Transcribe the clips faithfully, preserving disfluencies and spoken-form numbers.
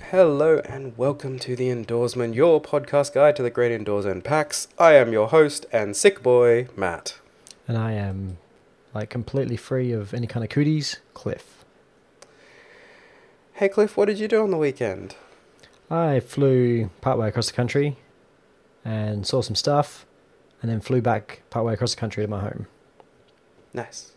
Hello and welcome to the Indoorsman, your podcast guide to the great indoors and PAX. I am your host and sick boy, Matt. And I am, like, completely free of any kind of cooties, Cliff. Hey Cliff, what did you do on the weekend? I flew partway across the country and saw some stuff, and then flew back partway across the country to my home. Nice.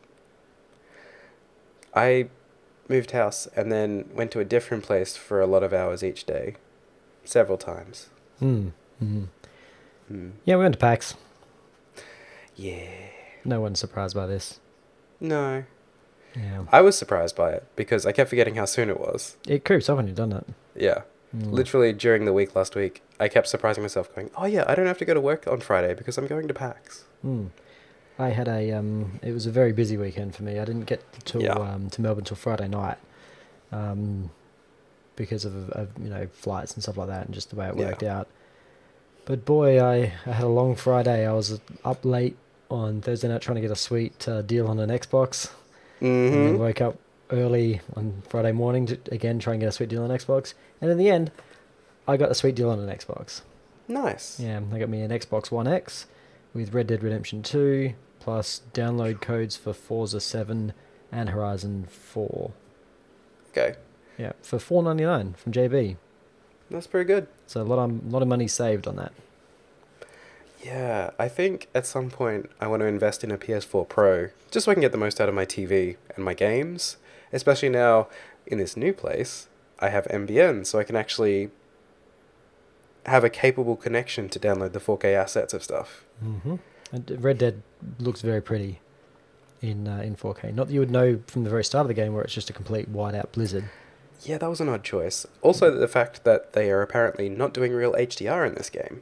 I moved house and then went to a different place for a lot of hours each day. Several times. Mm. Mm. Mm. Yeah, we went to PAX. Yeah. No one's surprised by this. No. Yeah. I was surprised by it because I kept forgetting how soon it was. It creeps up when you've done that. Yeah. Mm. Literally during the week last week, I kept surprising myself going, oh yeah, I don't have to go to work on Friday because I'm going to PAX. Mm. I had a, um, it was a very busy weekend for me. I didn't get to Yeah. um, to Melbourne till Friday night um, because of, of, you know, flights and stuff like that and just the way it Yeah. worked out. But boy, I, I had a long Friday. I was up late on Thursday night trying to get a sweet uh, deal on an Xbox. And then Mm-hmm. woke up early on Friday morning to, again, try and get a sweet deal on Xbox. And in the end, I got a sweet deal on an Xbox. Nice. Yeah, they got me an Xbox One X with Red Dead Redemption two, plus download codes for Forza seven and Horizon four. Okay. Yeah, for four ninety nine from J B. That's pretty good. So a lot of lot of money saved on that. Yeah, I think at some point I want to invest in a P S four Pro just so I can get the most out of my T V and my games. Especially now in this new place, I have M B N, so I can actually have a capable connection to download the four K assets of stuff. Mm-hmm. And Red Dead looks very pretty in uh, in four K. Not that you would know from the very start of the game where it's just a complete white-out blizzard. Yeah, that was an odd choice. Also, the fact that they are apparently not doing real H D R in this game.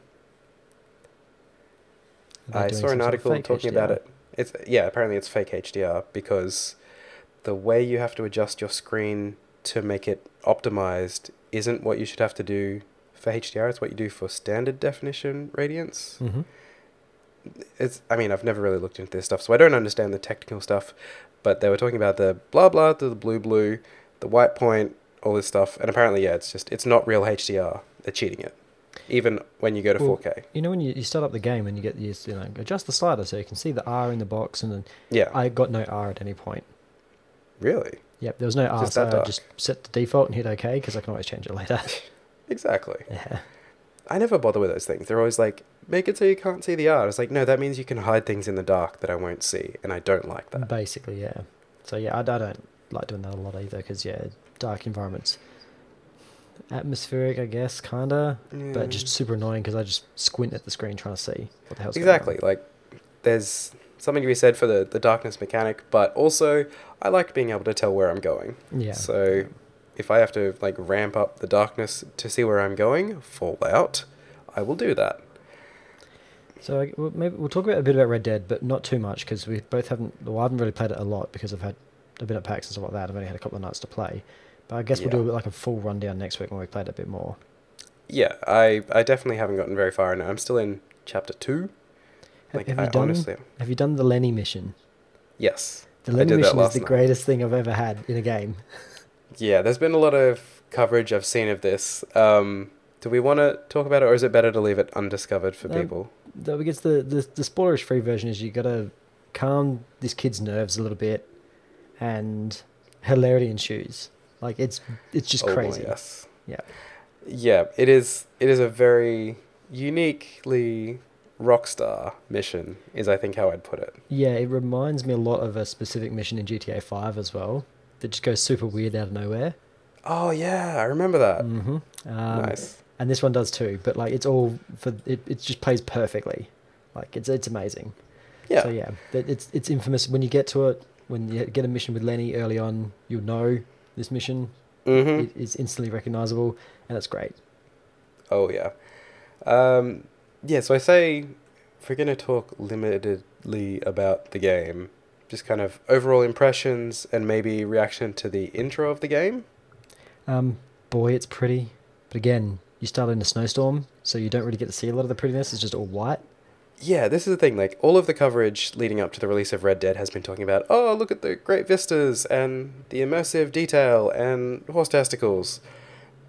They're I doing saw some an sort of article fake talking H D R. about it. It's yeah, apparently it's fake H D R because the way you have to adjust your screen to make it optimized isn't what you should have to do for H D R. It's what you do for standard definition radiance. Mm-hmm. It's I mean, I've never really looked into this stuff, so I don't understand the technical stuff, but they were talking about the blah blah to the blue blue, the white point, all this stuff, and apparently yeah, it's just it's not real H D R. They're cheating it. Even when you go to Well, four K. You know when you, you start up the game and you get these, you know, adjust the slider so you can see the R in the box, and then Yeah. I got no R at any point. Really? Yep, there was no R, Just so that I dark. just set the default and hit OK because I can always change it later. Exactly. Yeah. I never bother with those things. They're always like, make it so you can't see the art. It's like, no, that means you can hide things in the dark that I won't see, and I don't like that. Basically, yeah. So yeah, I, I don't like doing that a lot either because yeah, dark environments, atmospheric, I guess, kinda, Yeah. but just super annoying because I just squint at the screen trying to see what the hell's Exactly. going Like, there's something to be said for the, the darkness mechanic, but also, I like being able to tell where I'm going. on. Yeah. So, if I have to, like, ramp up the darkness to see where I'm going, Fallout, I will do that. So I- well, maybe we'll talk about a bit about Red Dead, but not too much because we both haven't. Well, I haven't really played it a lot because I've had a bit of PAX and stuff like that. I've only had a couple of nights to play, but I guess we'll do Yeah. a bit like a full rundown next week when we've played it a bit more. Yeah, I, I definitely haven't gotten very far in it. I'm still in chapter two. Have, Like, have I you done? honestly... Have you done the Lenny mission? Yes. The I Lenny did that mission is last the night. greatest thing I've ever had in a game. Yeah, there's been a lot of coverage I've seen of this. Um, do we want to talk about it, or is it better to leave it undiscovered for Um, people? Though I guess the the, the spoilerish free version is you got to calm this kid's nerves a little bit, and hilarity ensues. Like it's it's just Oh, crazy. yes. Yeah. Yeah, it is. It is a very uniquely Rockstar mission, is I think how I'd put it. Yeah, it reminds me a lot of a specific mission in G T A five as well that just goes super weird out of nowhere. Oh yeah, I remember that. Mm-hmm. Um, Nice. And this one does too, but like it's all for it. It just plays perfectly. Like it's it's amazing. Yeah. So yeah, it- it's it's infamous when you get to it. When you get a mission with Lenny early on, you'll know this mission. Mm-hmm. It is instantly recognizable, and it's great. Oh yeah. Um, yeah. So I say, if we're gonna talk limitedly about the game, just kind of overall impressions and maybe reaction to the intro of the game. Um, boy, it's pretty, but again, you start in a snowstorm, so you don't really get to see a lot of the prettiness. It's just all white. Yeah, this is the thing. Like, all of the coverage leading up to the release of Red Dead has been talking about, oh, look at the great vistas and the immersive detail and horse testicles.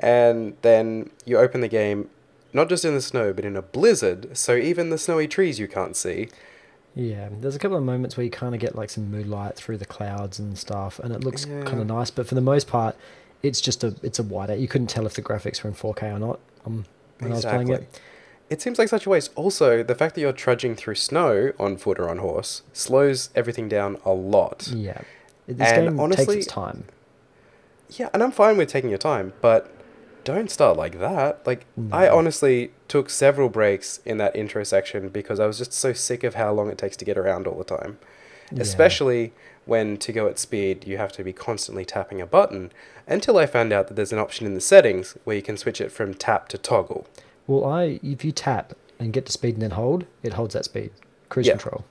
And then you open the game, not just in the snow, but in a blizzard, so even the snowy trees you can't see. Yeah, there's a couple of moments where you kind of get like some moonlight through the clouds and stuff, and it looks Yeah. kind of nice. But for the most part, it's just a it's a whiteout. You couldn't tell if the graphics were in four K or not. Um, when I was playing it. It seems like such a waste. Also, the fact that you're trudging through snow on foot or on horse slows everything down a lot. Yeah, this And game honestly- takes its time. Yeah, and I'm fine with taking your time, but don't start like that. Like, I No. honestly took several breaks in that intro section because I was just so sick of how long it takes to get around all the time. Yeah. Especially when to go at speed, you have to be constantly tapping a button, until I found out that there's an option in the settings where you can switch it from tap to toggle. Well, I if you tap and get to speed and then hold, it holds that speed. Cruise Yeah. control.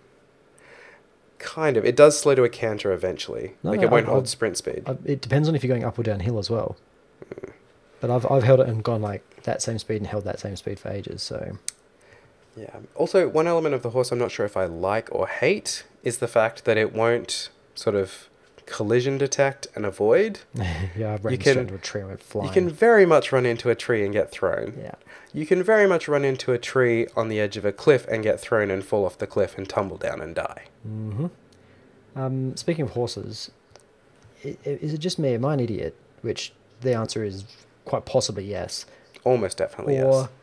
Kind of. It does slow to a canter eventually. No, like, no, it won't I've- hold I've- sprint speed. I, it depends on if you're going up or downhill as well. But I've I've held it and gone like that same speed and held that same speed for ages. So Yeah. Also, one element of the horse I'm not sure if I like or hate is the fact that it won't sort of collision detect and avoid. yeah, I ran can- straight into a tree and went flying. You can very much run into a tree and get thrown. Yeah. You can very much run into a tree on the edge of a cliff and get thrown and fall off the cliff and tumble down and die. Mm-hmm. Um, speaking of horses, i- i- is it just me? Am I an idiot? Which the answer is quite possibly yes. Almost definitely, Or yes.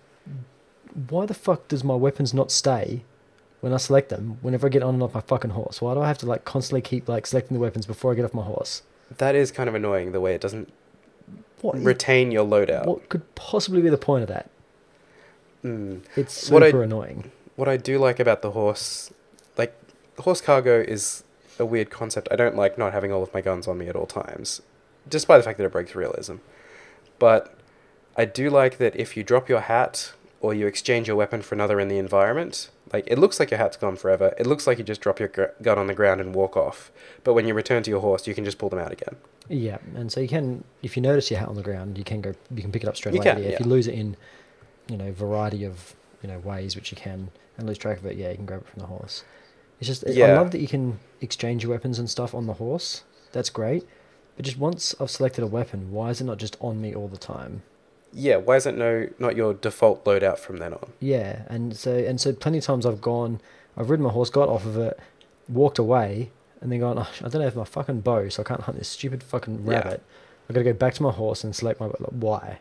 why the fuck does my weapons not stay when I select them whenever I get on and off my fucking horse? Why do I have to like constantly keep like selecting the weapons before I get off my horse? That is kind of annoying, the way it doesn't What is- retain your loadout. what could possibly be the point of that? Mm. It's What I- super annoying. What I do like about the horse, like, horse cargo is a weird concept. I don't like not having all of my guns on me at all times, despite the fact that it breaks realism. But I do like that if you drop your hat or you exchange your weapon for another in the environment, like, it looks like your hat's gone forever. It looks like you just drop your gr- gun on the ground and walk off. But when you return to your horse, you can just pull them out again. Yeah, and so you can, if you notice your hat on the ground, you can go, you can pick it up straight You away. can, If yeah. you lose it in, you know, variety of, you know, ways which you can, and lose track of it, yeah, you can grab it from the horse. It's just, I Yeah. love that you can exchange your weapons and stuff on the horse. That's great. But just once I've selected a weapon, why is it not just on me all the time? Yeah, why is it no not your default loadout from then on? Yeah, and so and so plenty of times I've gone, I've ridden my horse, got off of it, walked away, and then gone, oh, I don't have my fucking bow, so I can't hunt this stupid fucking Yeah. rabbit. I've got to go back to my horse and select my, like, why?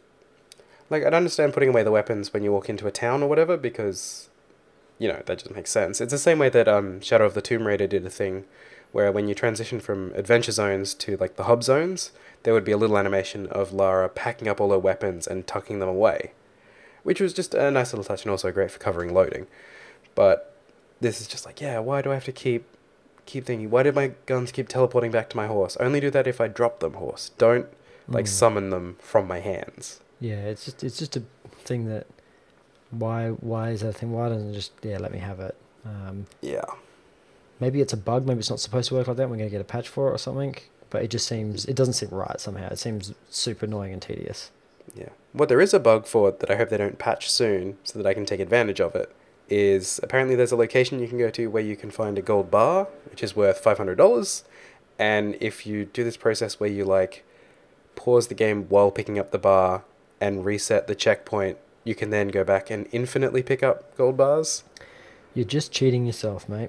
Like, I'd understand putting away the weapons when you walk into a town or whatever, because, you know, that just makes sense. It's the same way that um, Shadow of the Tomb Raider did a thing, where when you transition from adventure zones to, like, the hub zones, there would be a little animation of Lara packing up all her weapons and tucking them away, which was just a nice little touch and also great for covering loading. But this is just like, yeah, why do I have to keep keep thinking, why did my guns keep teleporting back to my horse? Only do that if I drop them, horse. Don't, like, Mm. summon them from my hands. Yeah, it's just it's just a thing that why why is that a thing? Why doesn't it just yeah let me have it? Um, Yeah. maybe it's a bug. Maybe it's not supposed to work like that. We're gonna get a patch for it or something. But it just seems it doesn't seem right somehow. It seems super annoying and tedious. Yeah. What there is a bug for that I hope they don't patch soon so that I can take advantage of it is apparently there's a location you can go to where you can find a gold bar, which is worth five hundred dollars. And if you do this process where you, like, pause the game while picking up the bar and reset the checkpoint, you can then go back and infinitely pick up gold bars. You're just cheating yourself, mate.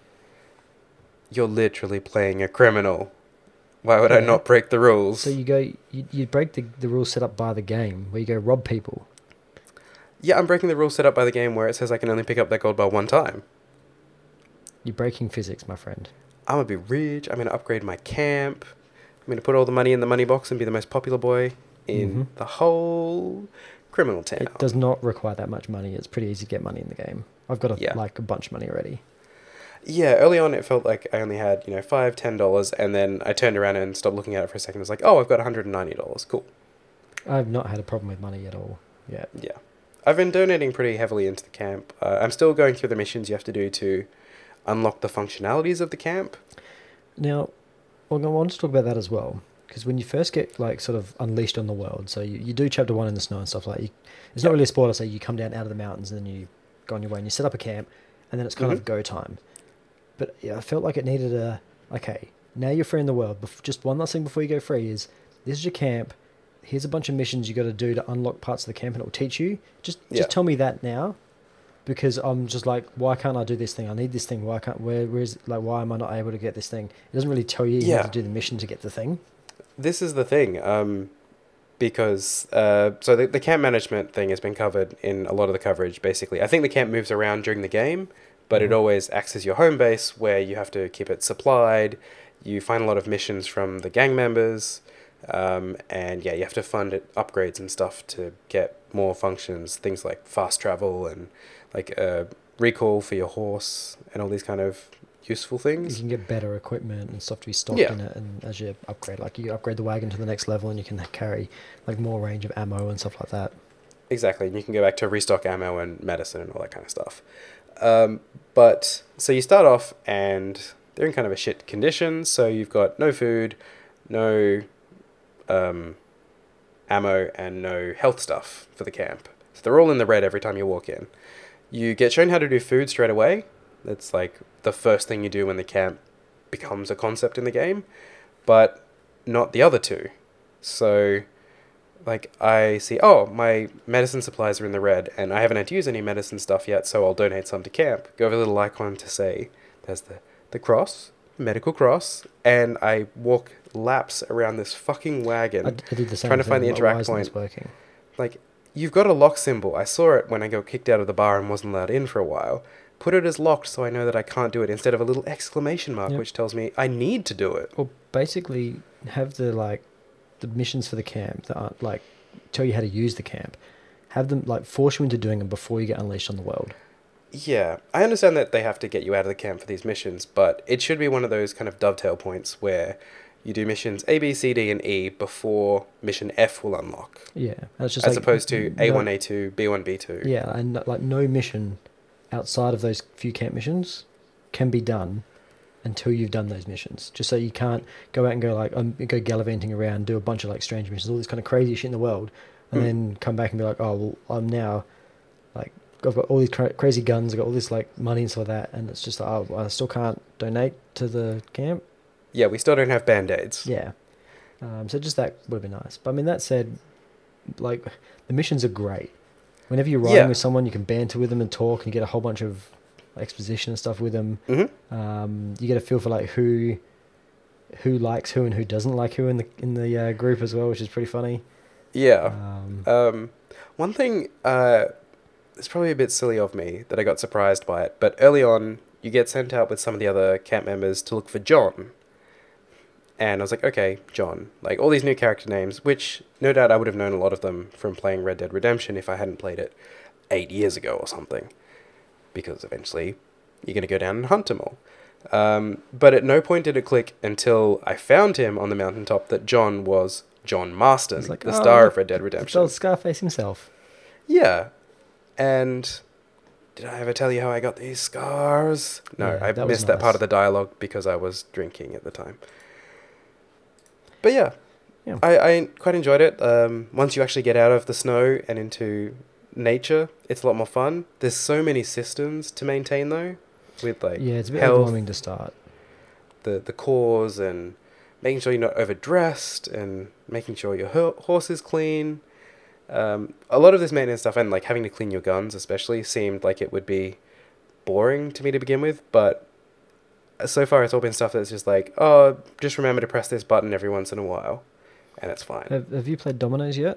You're literally playing a criminal. Why would I Yeah. not break the rules? So you go you, you break the the rules set up by the game where you go rob people. Yeah, I'm breaking the rule set up by the game where it says I can only pick up that gold bar one time. You're breaking physics, my friend. I'm gonna be rich. I'm gonna upgrade my camp. I'm gonna put all the money in the money box and be the most popular boy in Mhm. the whole criminal town. It does not require that much money. It's pretty easy to get money in the game. I've got a, Yeah. like a bunch of money already. Yeah, early on it felt like I only had, you know, five, ten dollars, and then I turned around and stopped looking at it for a second. I was like, oh, I've got one hundred and ninety dollars. Cool. I've not had a problem with money at all yet. Yeah, I've been donating pretty heavily into the camp. Uh, I'm still going through the missions you have to do to unlock the functionalities of the camp. Now, well, I want to talk about that as well, because when you first get like sort of unleashed on the world, so you, you do chapter one in the snow and stuff like. You, it's not Yep. really a spoiler. So you come down out of the mountains and then you go on your way and you set up a camp, and then it's kind Mhm. of go time. But yeah, I felt like it needed a okay. Now you're free in the world. Bef- just one last thing before you go free is this is your camp. here's a bunch of missions you got to do to unlock parts of the camp, and it will teach you. Just just Yeah. tell me that now, because I'm just like, why can't I do this thing? I need this thing. Why can't where where is like why am I not able to get this thing? It doesn't really tell you you Yeah. have to do the mission to get the thing. This is the thing, um, because uh, so the, the camp management thing has been covered in a lot of the coverage. Basically, I think the camp moves around during the game, but Mhm. it always acts as your home base, where you have to keep it supplied. You find a lot of missions from the gang members, um, and yeah, you have to fund it, upgrades and stuff to get more functions. Things like fast travel and like uh, recall for your horse and all these kind of useful You things. can get better equipment and stuff to be stocked Yeah. in it, and as you upgrade, like you upgrade the wagon to the next level, and you can carry like more range of ammo and stuff like that. Exactly, and you can go back to restock ammo and medicine and all that kind of stuff. Um, but so you start off and they're in kind of a shit condition. So you've got no food, no um, ammo, and no health stuff for the camp. So they're all in the red every time you walk in. You get shown how to do food straight away. That's like the first thing you do when the camp becomes a concept in the game, but not the other two. So like I see, oh, my medicine supplies are in the red, and I haven't had to use any medicine stuff yet, so I'll donate some to camp. Go over a little icon to say, there's the, the cross, medical cross, and I walk laps around this fucking wagon. I, d- I did the same Trying to thing, find the like, interact why isn't this point. working? Like, you've got a lock symbol. I saw it when I got kicked out of the bar and wasn't allowed in for a while. Put it as locked so I know that I can't do it, instead of a little exclamation mark, Yep. which tells me I need to do it. Or basically have the like the missions for the camp that aren't like tell you how to use the camp. Have them like force you into doing them before you get unleashed on the world. Yeah, I understand that they have to get you out of the camp for these missions, but it should be one of those kind of dovetail points where you do missions A, B, C, D, and E before mission F will unlock, Yeah, and it's just as like, opposed to no- A one, A two, B one, B two. Yeah, and like no mission outside of those few camp missions can be done until you've done those missions. Just so you can't go out and go like um, go gallivanting around, do a bunch of like strange missions, all this kind of crazy shit in the world, and Mm. then come back and be like, oh well, I'm now like I've got all these cra- crazy guns, I've got all this like money and stuff like that, and it's just like, oh, I still can't donate to the camp. Yeah, we still don't have band-aids. Yeah. Um, so just that would have been nice. But I mean, that said, like the missions are great. Whenever you're riding Yeah. with someone, you can banter with them and talk, and you get a whole bunch of exposition and stuff with them. Mm-hmm. Um, you get a feel for like who who likes who and who doesn't like who in the in the uh, group as well, which is pretty funny. Yeah. Um, Um, one thing, uh, it's probably a bit silly of me that I got surprised by it, but early on, you get sent out with some of the other camp members to look for John. And I was like, okay, John. Like, all these new character names, which no doubt I would have known a lot of them from playing Red Dead Redemption if I hadn't played it eight years ago or something. Because eventually, you're going to go down and hunt them all. Um, but at no point did it click until I found him on the mountaintop that John was John Marston, It's like, the oh, star look, of Red Dead it's Redemption. old Scarface himself. Yeah. And did I ever tell you how I got these scars? No, Yeah, I that was missed that part nice. of the dialogue because I was drinking at the time. But yeah, Yeah. I, I quite enjoyed it. Um, once you actually get out of the snow and into nature, it's a lot more fun. There's so many systems to maintain though, with like Yeah, it's a bit health, overwhelming to start. the the cores, and making sure you're not overdressed, and making sure your ho- horse is clean. Um, a lot of this maintenance stuff, and like having to clean your guns especially, seemed like it would be boring to me to begin with, but so far it's all been stuff that's just like, oh, just remember to press this button every once in a while, and it's fine. Have, have you played Dominoes yet?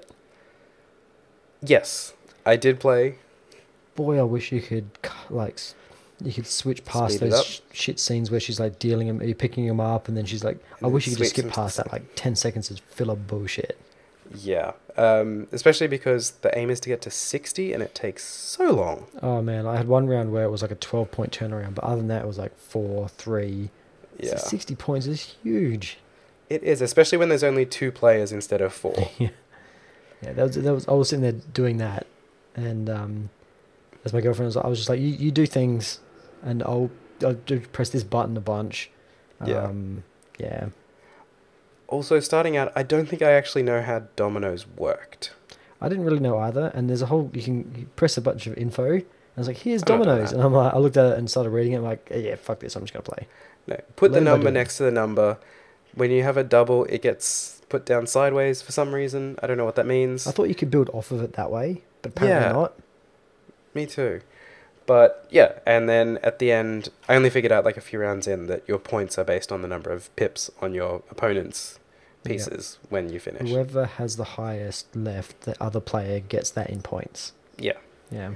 Yes, I did play. Boy, I wish you could c- like s- you could switch past Speed it those up. sh- shit scenes where she's like dealing them, you're picking them up, and then she's like, I And wish you then could just switch skip them to past the that like ten seconds of filler bullshit. Yeah, um, especially because the aim is to get to sixty, and it takes so long. Oh man, I had one round where it was like a twelve point turnaround, but other than that, it was like four, three. Yeah, So sixty points is huge. it is, especially when there's only two players instead of four. Yeah, yeah. That was that was. I was sitting there doing that, and um, as my girlfriend was, I was just like, you, you do things, and I'll I'll do, press this button a bunch. Yeah. Um, yeah. Also, starting out, I don't think I actually know how dominoes worked. I didn't really know either, and there's a whole you can you press a bunch of info. And I was like, "Here's I'm not doing dominoes," that. and I'm like, I looked at it and started reading it. I'm like, "Yeah, fuck this, I'm just gonna play." No, put the Learn by number doing. next to the number. When you have a double, it gets put down sideways for some reason. I don't know what that means. I thought you could build off of it that way, but apparently Yeah. not. Me too. But yeah, and then at the end, I only figured out like a few rounds in that your points are based on the number of pips on your opponent's pieces when you finish. Whoever has the highest left, the other player gets that in points. Yeah. Yeah.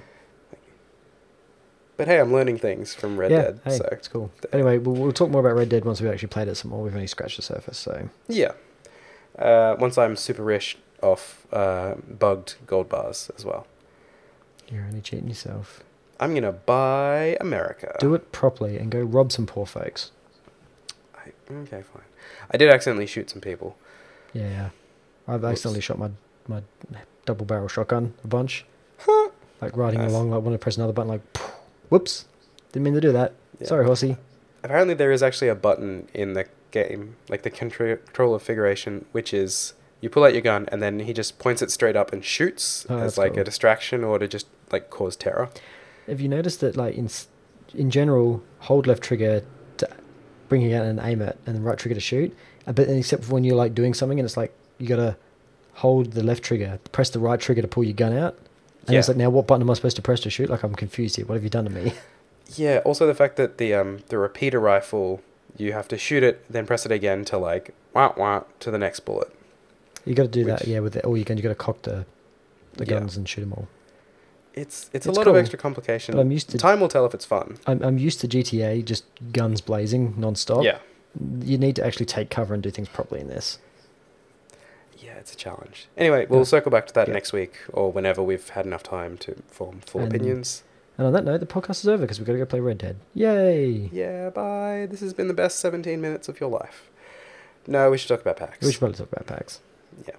But hey, I'm learning things from Red yeah, Dead. hey, So it's cool. Anyway, we'll, we'll talk more about Red Dead once we've actually played it some more. We've only scratched the surface, so... yeah. Uh, once I'm super rich off uh, bugged gold bars as well. You're only cheating yourself. I'm going to buy America. Do it properly and go rob some poor folks. I, okay, fine. I did accidentally shoot some people. Yeah, yeah. I've Whoops. accidentally shot my my double barrel shotgun a bunch. Huh. Like riding Nice. along, like when I press another button, like, whoops. Didn't mean to do that. Yeah. Sorry, horsey. Apparently there is actually a button in the game, like the contro- controller configuration, which is you pull out your gun and then he just points it straight up and shoots Oh, as that's like cool. a distraction or to just like cause terror. Have you noticed that, like, in s- in general, hold left trigger to bring it out and aim it, and then right trigger to shoot? Uh, But then except for when you're, like, doing something and it's like, you gotta hold the left trigger, press the right trigger to pull your gun out. And it's Yeah. like, now what button am I supposed to press to shoot? Like, I'm confused here. What have you done to me? Yeah, also the fact that the um the repeater rifle, you have to shoot it, then press it again to like wah wah to the next bullet. You got to do that, Which- yeah, with the, all you can. You got to cock the, the Yeah. guns and shoot them all. It's it's, It's a lot cool, of extra complication. but I'm used to- Time will tell if it's fun. I'm I'm used to G T A, just guns blazing non-stop. Yeah. You need to actually take cover and do things properly in this. Yeah, it's a challenge. Anyway, we'll Yeah. circle back to that Yeah. next week or whenever we've had enough time to form full And- opinions. And on that note, the podcast is over because we've got to go play Red Dead. Yay! Yeah, bye. This has been the best seventeen minutes of your life. No, we should talk about PAX. We should probably talk about PAX. Yeah.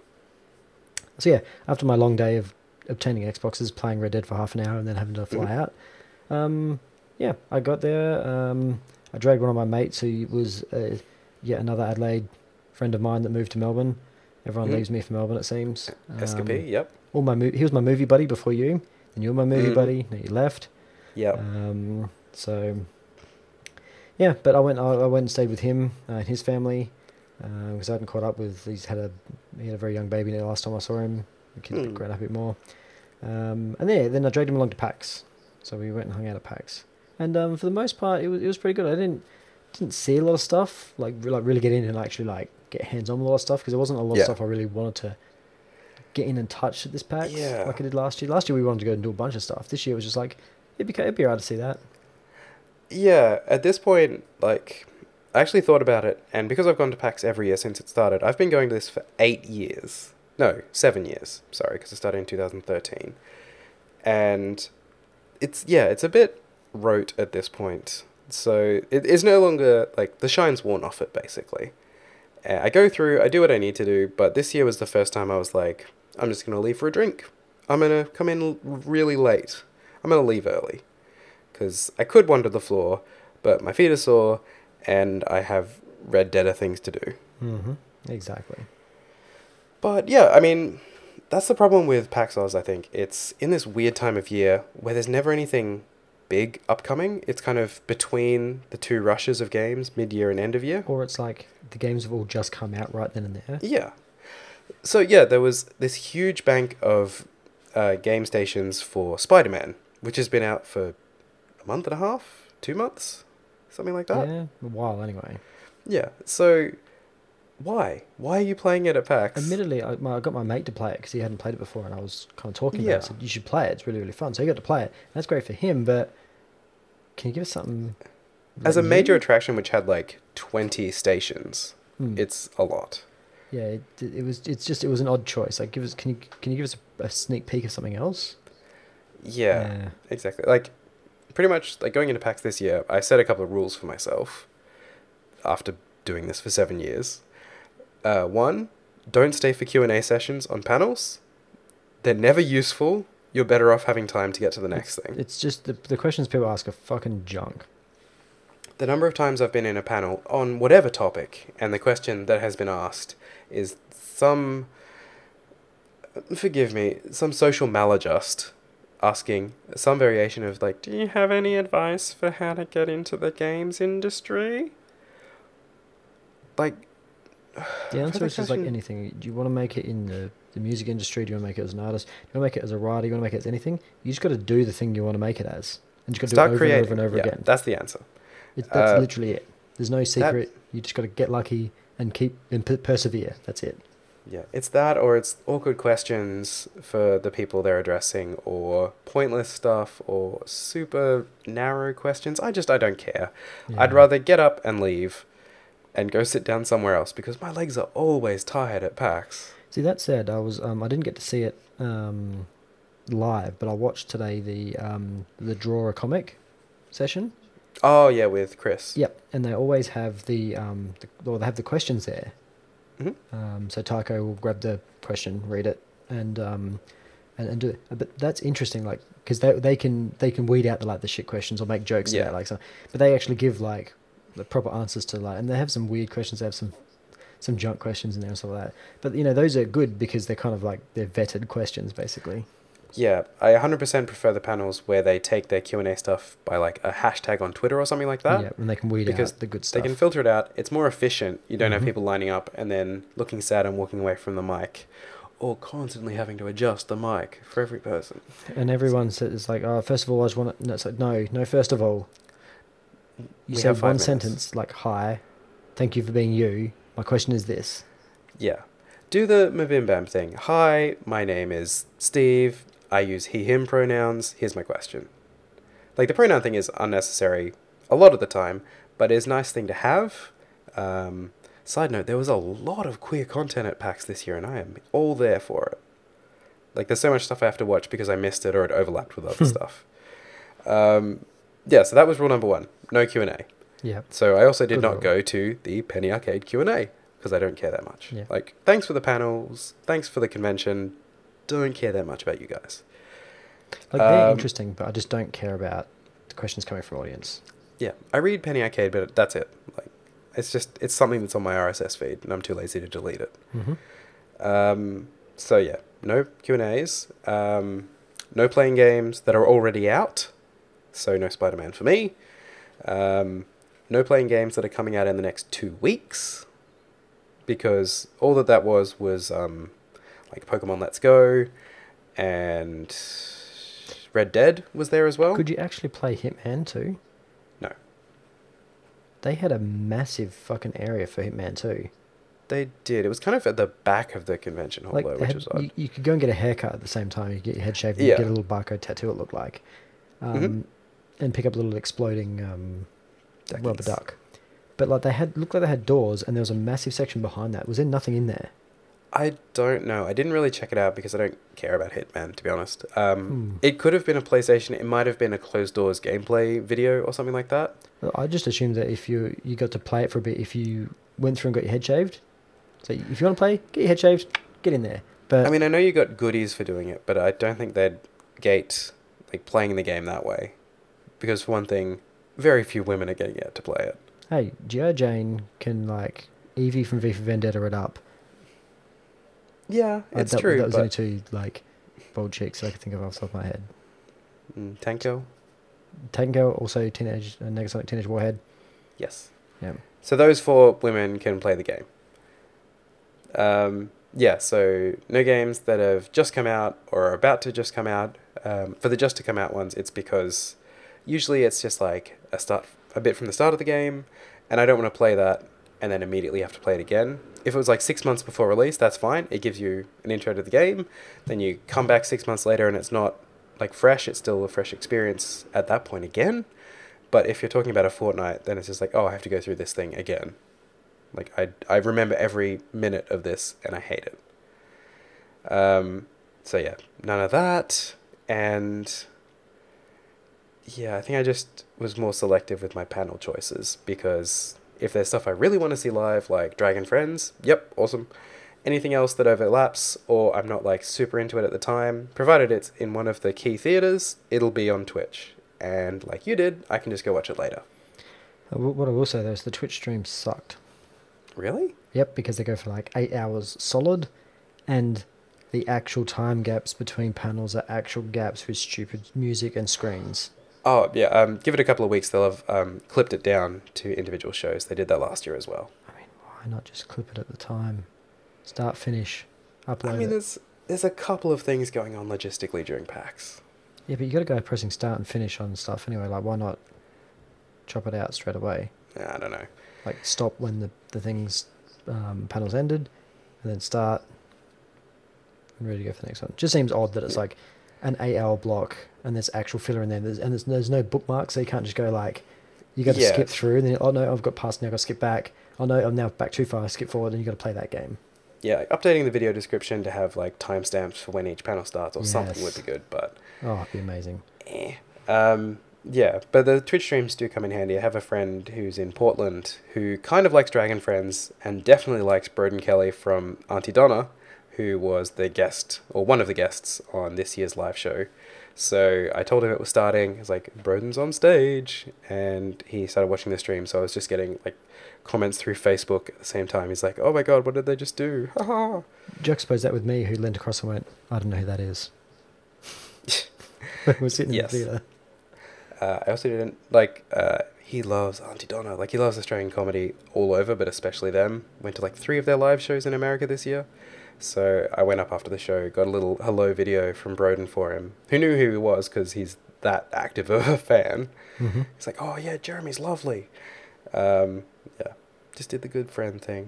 So yeah, after my long day of obtaining Xboxes, playing Red Dead for half an hour, and then having to fly Mhm. out, um, yeah, I got there. Um, I dragged one of my mates who was uh, yet another Adelaide friend of mine that moved to Melbourne. Everyone Mhm. leaves me for Melbourne, it seems. S K P, Um, yep. all my mo- he was my movie buddy before you, and you were my movie Mhm. buddy. Now you left. Yep. Um, so yeah, but I went. I, I went and stayed with him uh, and his family because I hadn't caught up with. He's had a he had a very young baby the last time I saw him. The kid's Hmm. grown up a bit more. Um, and yeah, then I dragged him along to PAX. So we went and hung out at PAX, and um, for the most part, it was it was pretty good. I didn't didn't see a lot of stuff like re- like really get in and actually like get hands on with a lot of stuff because there wasn't a lot Yeah. of stuff I really wanted to get in and touch at this PAX Yeah. like I did last year. Last year we wanted to go and do a bunch of stuff. This year it was just like it'd be it'd be alright to see that. Yeah, at this point, like, I actually thought about it, and because I've gone to PAX every year since it started, I've been going to this for eight years. No, seven years. Sorry, because it started in two thousand thirteen. And it's, yeah, it's a bit rote at this point. So it is no longer, like, the shine's worn off it, basically. Uh, I go through, I do what I need to do, but this year was the first time I was like, I'm just going to leave for a drink. I'm going to come in l- really late. I'm going to leave early. Because I could wander the floor, but my feet are sore, and I have Red Deader things to do. Mm-hmm. Exactly. But yeah, I mean, that's the problem with PAX Oz, I think. It's in this weird time of year where there's never anything big upcoming. It's kind of between the two rushes of games, mid-year and end of year. Or it's like the games have all just come out right then and there. Yeah. So yeah, there was this huge bank of uh, game stations for Spider-Man, which has been out for a month and a half, two months, something like that. Yeah, a while anyway. Yeah. So why? Why are you playing it at PAX? Admittedly, I, my, I got my mate to play it because he hadn't played it before, and I was kind of talking Yeah. about it. I said, you should play it. It's really, really fun. So he got to play it. And that's great for him, but can you give us something... As a new? major attraction which had like twenty stations, Hmm. it's a lot. Yeah, it, it was. It's just. It was an odd choice. Like, give us. Can you can you give us a, a sneak peek of something else? Yeah, exactly. Like, pretty much, like, going into PAX this year, I set a couple of rules for myself after doing this for seven years. Uh, one, don't stay for Q and A sessions on panels. They're never useful. You're better off having time to get to the next thing. It's just the the questions people ask are fucking junk. The number of times I've been in a panel on whatever topic, and the question that has been asked is some, forgive me, some social maladjust asking some variation of like, do you have any advice for how to get into the games industry? Like, The answer the is just like question- anything. Do you want to make it in the, the music industry? Do you want to make it as an artist? Do you want to make it as a writer? Do you want to make it as anything? You just got to do the thing you want to make it as. And you just got to do Start it over creating. and over and over yeah, again. that's the answer. It, that's uh, literally it. There's no secret. You just got to get lucky and keep and per- persevere. That's it. Yeah, it's that, or it's awkward questions for the people they're addressing, or pointless stuff, or super narrow questions. I just, I don't care. I'd Yeah. rather get up and leave and go sit down somewhere else because my legs are always tired at PAX. See, that said, I was um, I didn't get to see it um, live, but I watched today the um, the Draw a Comic session. Oh, yeah, with Chris. Yep, and they always have the um, the, or they have the questions there. Mhm. Um, so Tycho will grab the question, read it, and um, and, and do it. But that's interesting, like because they they can they can weed out the like the shit questions or make jokes Yeah. about like so, but they actually give like the proper answers to like, and they have some weird questions. They have some some junk questions in there and stuff like that. But you know those are good because they're kind of like they're vetted questions basically. Yeah, I one hundred percent prefer the panels where they take their Q and A stuff by like a hashtag on Twitter or something like that. Yeah, and they can weed because out the good They stuff. can filter it out. It's more efficient. You don't Mhm. have people lining up and then looking sad and walking away from the mic, or constantly having to adjust the mic for every person. And everyone says it's like, oh, first of all, I just want to. No, it's like, no, no. First of all, you We say have five one minutes. sentence like, "Hi, thank you for being you. My question is this." Yeah. Do the Mavimbam thing. Hi, my name is Steve. I use he, him pronouns. Here's my question. Like, the pronoun thing is unnecessary a lot of the time, but is a nice thing to have. Um, side note, there was a lot of queer content at PAX this year, and I am all there for it. Like, there's so much stuff I have to watch because I missed it or it overlapped with other stuff. Um, yeah, so that was rule number one. No Q and A. Yeah. So I also did Good not rule. go to the Penny Arcade Q and A because I don't care that much. Yeah. Like, thanks for the panels, thanks for the convention. Don't care that much about you guys. Like they're Um, interesting, but I just don't care about the questions coming from audience. Yeah, I read Penny Arcade, but that's it. Like, it's just it's something that's on my R S S feed, and I'm too lazy to delete it. Mm-hmm. Um, so yeah, no Q and A's, um, no playing games that are already out. So no Spider-Man for me. Um, no playing games that are coming out in the next two weeks, because all that that was was um, like Pokemon Let's Go, and Red Dead was there as well. Could you actually play Hitman two? No. They had a massive fucking area for Hitman two. They did. It was kind of at the back of the convention hall, Like though, they which had, was odd. you, you could go and get a haircut at the same time. You get your head shaved and Yeah. you get a little barcode tattoo. It looked like, um, Mhm. and pick up a little exploding um, rubber Duckies. duck. But like they had looked like they had doors, and there was a massive section behind that. Was there nothing in there? I don't know. I didn't really check it out because I don't care about Hitman, to be honest. Um, Hmm. It could have been a PlayStation. It might have been a closed doors gameplay video or something like that. Well, I just assumed that if you you got to play it for a bit, if you went through and got your head shaved, so if you want to play, get your head shaved, get in there. But I mean, I know you got goodies for doing it, but I don't think they'd gate like playing the game that way. Because for one thing, very few women are getting out to play it. hey, G I. Jane can like Evie from V for Vendetta it up. Yeah, Uh, it's that, true. That was but only two like bold chicks I could think of off the top of my head. Mm, Tanko, Tango, also teenage uh, Negasonic Teenage Warhead. yes. Yeah. So those four women can play the game. Um, yeah, so no games that have just come out or are about to just come out. Um, for the just to come out ones, it's because usually it's just like a start, a bit from the start of the game, and I don't want to play that and then immediately have to play it again. If it was like six months before release, that's fine. It gives you an intro to the game. Then you come back six months later and it's not like fresh. It's still a fresh experience at that point again. But if you're talking about a fortnight, then it's just like, oh, I have to go through this thing again. Like, I, I remember every minute of this, and I hate it. Um, so, yeah, none of that. And, yeah, I think I just was more selective with my panel choices, because if there's stuff I really want to see live, like Dragon Friends, yep, awesome. Anything else that overlaps, or I'm not, like, super into it at the time, provided it's in one of the key theaters, it'll be on Twitch. And like you did, I can just go watch it later. Uh, wh- What I will say though is the Twitch streams sucked. Really? Yep, because they go for like eight hours solid, and the actual time gaps between panels are actual gaps with stupid music and screens. Oh, yeah, um, give it a couple of weeks, they'll have um, clipped it down to individual shows. They did that last year as well. I mean, why? Why not just clip it at the time? Start, finish, upload I mean, it. there's there's a couple of things going on logistically during PAX. Yeah, but you got to go pressing start and finish on stuff anyway. Like, why not chop it out straight away? I don't know. Like, stop when the, the thing's um, panel's ended, and then start, and ready to go for the next one. Just seems odd that it's like an eight-hour block, and there's actual filler in there, there's, and there's, there's no bookmarks, so you can't just go like, you got to Yeah. skip through, and then, oh no, I've got past now, I've got to skip back. Oh no, I'm now back too far, skip forward, and you got to play that game. Yeah, updating the video description to have like timestamps for when each panel starts or something Yes. would be good, but Oh, it'd be amazing. eh. Um, yeah, but the Twitch streams do come in handy. I have a friend who's in Portland who kind of likes Dragon Friends and definitely likes Broden Kelly from Auntie Donna, who was the guest, or one of the guests, on this year's live show. So I told him it was starting. He's like, Broden's on stage. And he started watching the stream, so I was just getting like comments through Facebook at the same time. He's like, oh my god, what did they just do? Haha. Juxtapose that with me, who leaned across and went, I don't know who that is. We're sitting Yes. in the theatre. Uh, I also didn't, like, uh, he loves Auntie Donna. Like, he loves Australian comedy all over, but especially them. Went to, like, three of their live shows in America this year. So I went up after the show, got a little hello video from Broden for him, who knew who he was because he's that active of a fan. Mm-hmm. He's like, oh, yeah, Jeremy's lovely. Um, yeah, just did the good friend thing.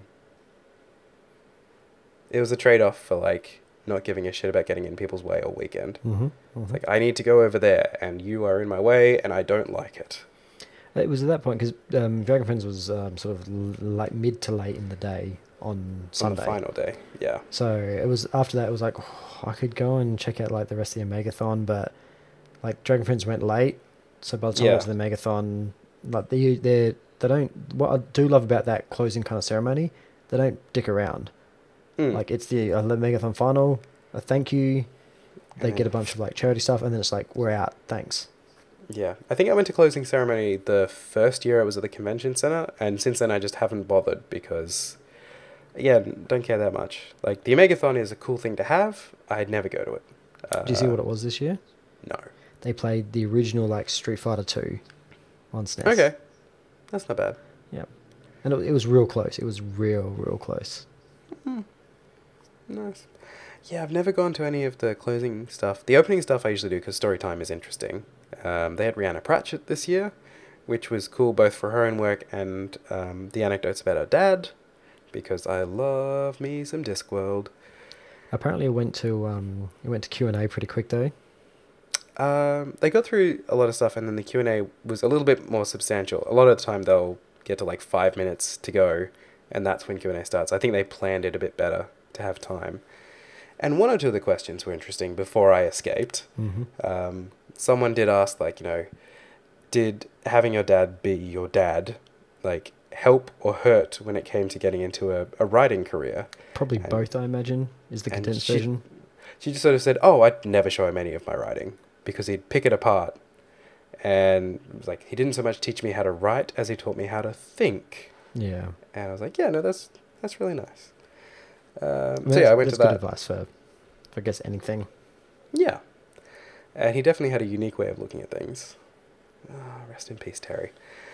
It was a trade-off for, like, not giving a shit about getting in people's way all weekend. Mm-hmm. Mm-hmm. It's like, I need to go over there, and you are in my way, and I don't like it. It was at that point, because um, Dragon Friends was um, sort of l- like mid to late in the day on Sunday. On the final day, yeah. So it was after that. It was like oh, I could go and check out like the rest of the Megathon, but like Dragon Friends went late. So by the time I Yeah. got to the Megathon, like they they they don't. What I do love about that closing kind of ceremony, they don't dick around. Mm. Like it's the uh, Megathon final. A thank you. They And get a then- bunch of like charity stuff, and then it's like we're out. Thanks. Yeah, I think I went to closing ceremony the first year I was at the convention center, and since then I just haven't bothered because, yeah, don't care that much. Like, the Omegathon is a cool thing to have. I'd never go to it. Uh, Do you see what it was this year? No. They played the original like Street Fighter two on S N E S. Okay. That's not bad. Yeah, and it, it was real close. It was real, real close. Nice. Yeah, I've never gone to any of the closing stuff. The opening stuff I usually do because story time is interesting. Um, they had Rihanna Pratchett this year, which was cool both for her own work and um, the anecdotes about her dad, because I love me some Discworld. Apparently, it went to um, it went to Q and A pretty quick though. Um, they got through a lot of stuff, and then the Q and A was a little bit more substantial. A lot of the time, they'll get to like five minutes to go, and that's when Q and A starts. I think they planned it a bit better to have time. And one or two of the questions were interesting before I escaped. Mm-hmm. Um, someone did ask, like, you know, did having your dad be your dad, like, help or hurt when it came to getting into a, a writing career? Probably And- both, I imagine, is the and condensed she- version. She just sort of said, oh, I'd never show him any of my writing, because he'd pick it apart. And it was like, he didn't so much teach me how to write as he taught me how to think. Yeah. And I was like, yeah, no, that's that's really nice. Um, I mean, so that's, yeah, I went that's to good that. advice for, for I guess anything. Yeah. And he definitely had a unique way of looking at things. Ah, rest in peace, Terry.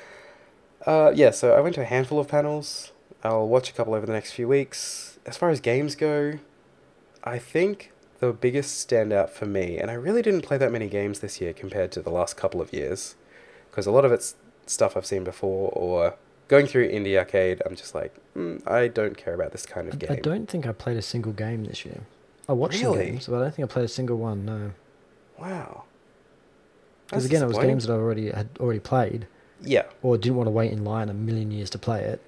Uh, yeah, so I went to a handful of panels. I'll watch a couple over the next few weeks. As far as games go, I think the biggest standout for me, and I really didn't play that many games this year compared to the last couple of years, because a lot of it's stuff I've seen before, or going through Indie Arcade, I'm just like, mm, I don't care about this kind of I, game. I don't think I played a single game this year. I watched some Really? games, but I don't think I played a single one. No, Wow. because That's again, it was disappointing. games that I already had already played, Yeah. or didn't want to wait in line a million years to play it.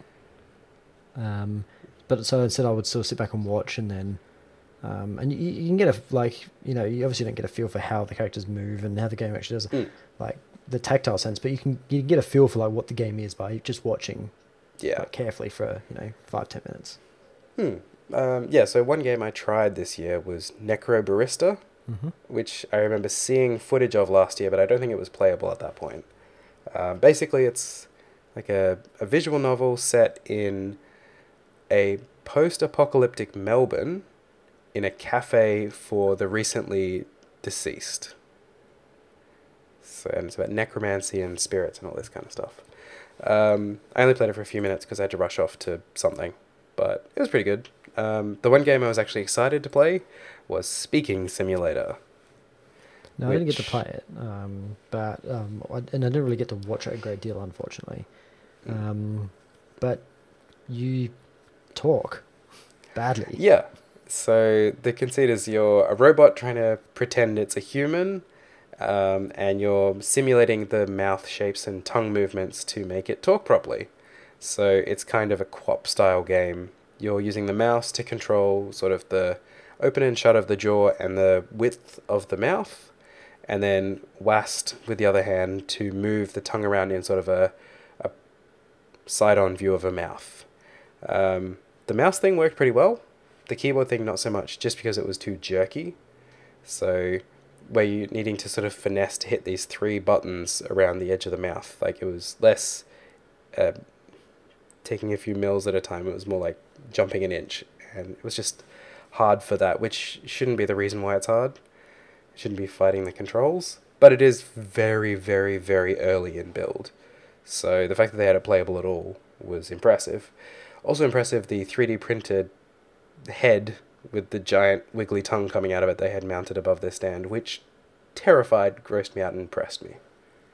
Um, but so instead, I would still sit back and watch, and then, um, and you, you can get a like, you know, you obviously don't get a feel for how the characters move and how the game actually does, Mm. like the tactile sense, but you can you can get a feel for like what the game is by just watching, Yeah. like, carefully for you know five ten minutes. Hmm. Um, yeah, so one game I tried this year was Necro Barista, Mm-hmm. which I remember seeing footage of last year, but I don't think it was playable at that point. Um, basically, it's like a, a visual novel set in a post-apocalyptic Melbourne in a cafe for the recently deceased. So, and it's about necromancy and spirits and all this kind of stuff. Um, I only played it for a few minutes because I had to rush off to something, but it was pretty good. Um, the one game I was actually excited to play was Speaking Simulator. No, I didn't get to which- play it, um, but um, I, and I didn't really get to watch it a great deal, unfortunately. Mm. Um, but you talk badly. Yeah. So the conceit is you're a robot trying to pretend it's a human, um, and you're simulating the mouth shapes and tongue movements to make it talk properly. So it's kind of a Q O P style game. You're using the mouse to control sort of the open and shut of the jaw and the width of the mouth, and then W A S D with the other hand to move the tongue around in sort of a, a side-on view of a mouth. Um, the mouse thing worked pretty well. The keyboard thing not so much, just because it was too jerky. So where you needing to sort of finesse to hit these three buttons around the edge of the mouth, like it was less uh, taking a few mils at a time. It was more like jumping an inch, and it was just hard for that, which shouldn't be the reason why it's hard. It shouldn't be fighting the controls, but it is very, very, very early in build. So the fact that they had it playable at all was impressive. Also impressive, the three D printed head with the giant wiggly tongue coming out of it they had mounted above their stand, which terrified, grossed me out, and impressed me.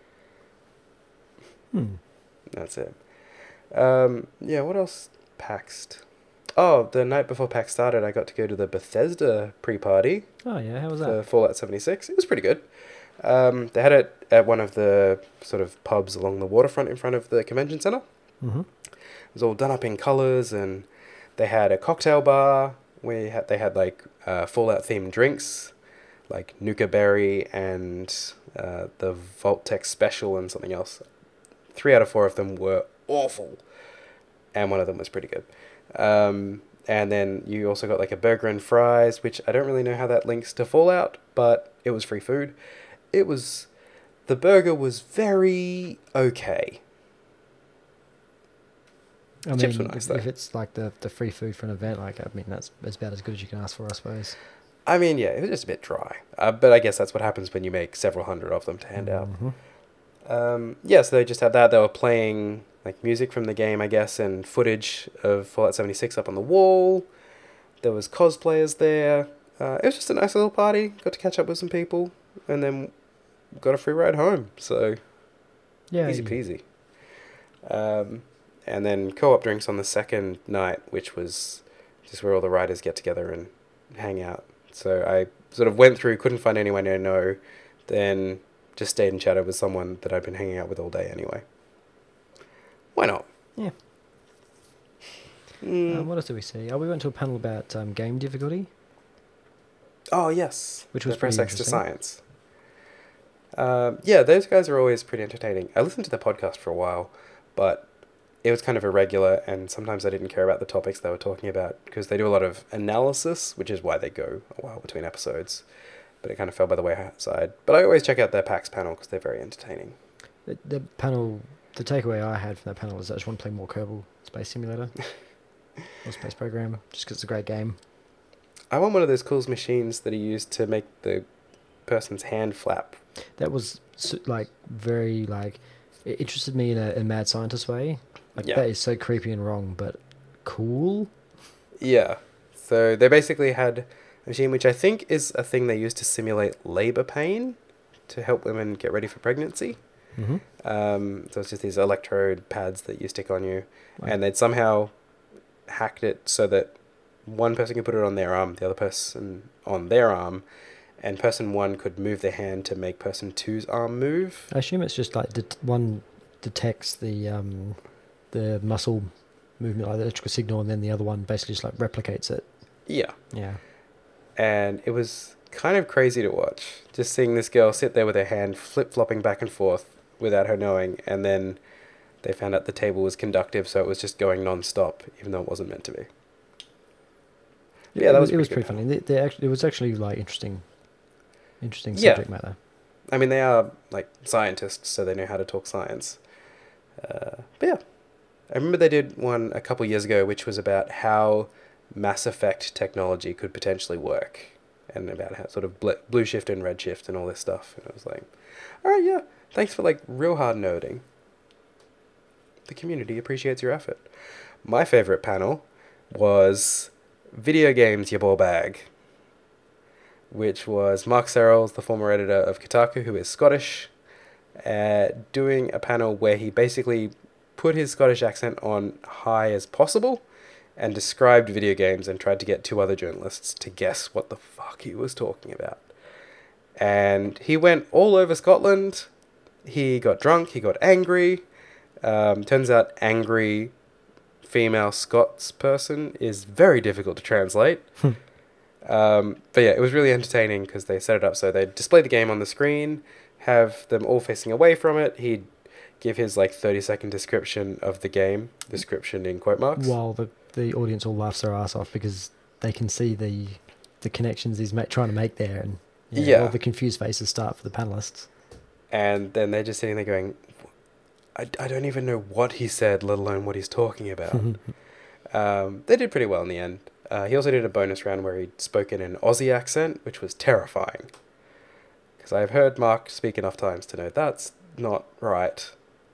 Hmm. That's it. Um, yeah, what else? PAXed. Oh, the night before PAX started, I got to go to the Bethesda pre-party Oh yeah, how was for that? Fallout seventy-six. It was pretty good. Um, they had it at one of the sort of pubs along the waterfront in front of the convention center. Mm-hmm. It was all done up in colors, and they had a cocktail bar where you had, they had like uh, Fallout themed drinks, like Nuka Berry and uh, the Vault-Tec Special and something else. Three out of four of them were awful, and one of them was pretty good. Um, and then you also got like a burger and fries, which I don't really know how that links to Fallout, but it was free food. It was, the burger was very okay. I Chips mean, were nice, if, though. if it's like the, the free food for an event, like I mean, that's that's about as good as you can ask for, I suppose. I mean, yeah, it was just a bit dry. Uh, but I guess that's what happens when you make several hundred of them to hand out. Mhm. Um, yeah, so they just had that. They were playing like music from the game, I guess, and footage of Fallout seventy-six up on the wall. There was cosplayers there. Uh, it was just a nice little party. Got to catch up with some people, and then got a free ride home. So Yeah. easy you- peasy. Um, and then co-op drinks on the second night, which was just where all the riders get together and hang out. So I sort of went through, couldn't find anyone I know, then just stayed and chatted with someone that I'd been hanging out with all day anyway. Why not? Yeah. Mm. Um, what else did we see? Oh, we went to a panel about um, game difficulty. Oh, yes. Which The was pretty Sex to interesting. Science. Um, yeah, those guys are always pretty entertaining. I listened to the podcast for a while, but it was kind of irregular, and sometimes I didn't care about the topics they were talking about because they do a lot of analysis, which is why they go a while between episodes. But it kind of fell by the wayside. But I always check out their PAX panel because they're very entertaining. The, the panel, the takeaway I had from that panel is I just want to play more Kerbal Space Simulator or Space Program, just because it's a great game. I want one of those cool machines that are used to make the person's hand flap. That was su- like very like it interested me in a, a mad scientist way. Like Yeah. that is so creepy and wrong, but cool. Yeah. So they basically had a machine which I think is a thing they use to simulate labor pain to help women get ready for pregnancy. Mm-hmm. Um, so it's just these electrode pads that you stick on you. Right. And they'd somehow hacked it so that one person could put it on their arm, the other person on their arm, and person one could move their hand to make person two's arm move. I assume it's just like det- one detects the um, the muscle movement, like the electrical signal, and then the other one basically just like replicates it. Yeah. Yeah. And it was kind of crazy to watch. Just seeing this girl sit there with her hand flip-flopping back and forth without her knowing, and then they found out the table was conductive, so it was just going non-stop, even though it wasn't meant to be. Yeah, it, that was was it was pretty pretty good. funny. They, they actually, it was actually like interesting, interesting Yeah. subject matter. I mean, they are, like, scientists, so they know how to talk science. Uh, but yeah. I remember they did one a couple years ago, which was about how Mass Effect technology could potentially work, and about how sort of bl- blue shift and red shift and all this stuff. And I was like, all right, yeah, thanks for, like, real hard nerding. the community appreciates your effort. My favorite panel was Video Games, Your Ball Bag, which was Mark Serrels, the former editor of Kotaku, who is Scottish, uh, doing a panel where he basically put his Scottish accent on high as possible and described video games and tried to get two other journalists to guess what the fuck he was talking about. And he went all over Scotland. He got drunk, he got angry. Um, turns out angry female Scots person is very difficult to translate. um, but yeah, it was really entertaining because they set it up so they'd display the game on the screen, have them all facing away from it. He'd give his like thirty second description of the game, description in quote marks. While the, the audience all laughs their ass off because they can see the the connections he's ma- trying to make there, and you know, yeah, all the confused faces start for the panelists. And then they're just sitting there going, I, I don't even know what he said, let alone what he's talking about. um, they did pretty well in the end. Uh, he also did a bonus round where he spoke in an Aussie accent, which was terrifying. Because I've heard Mark speak enough times to know that's not right.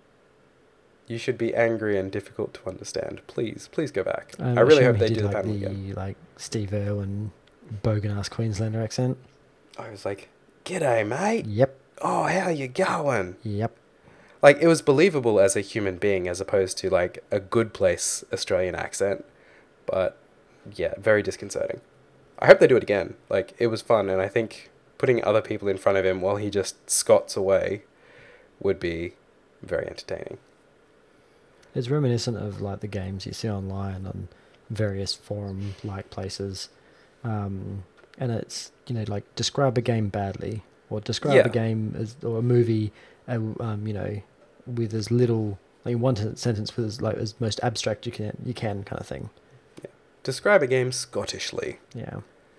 You should be angry and difficult to understand. Please, please go back. Um, I really assume hope he they did do the like panel the, again. like Steve Irwin bogan ass Queenslander accent. I was like, g'day, mate. Yep. Oh, how you going? Yep. Like, it was believable as a human being as opposed to, like, a good place Australian accent. But, yeah, very disconcerting. I hope they do it again. Like, it was fun, and I think putting other people in front of him while he just scots away would be very entertaining. It's reminiscent of, like, the games you see online on various forum-like places. Um, and it's, you know, like, describe a game badly, or describe Yeah. a game as, or a movie, uh, um, you know, with as little, like, one t- sentence with as, like, as most abstract you can, you can kind of thing. Yeah. Describe a game Scottishly. Yeah.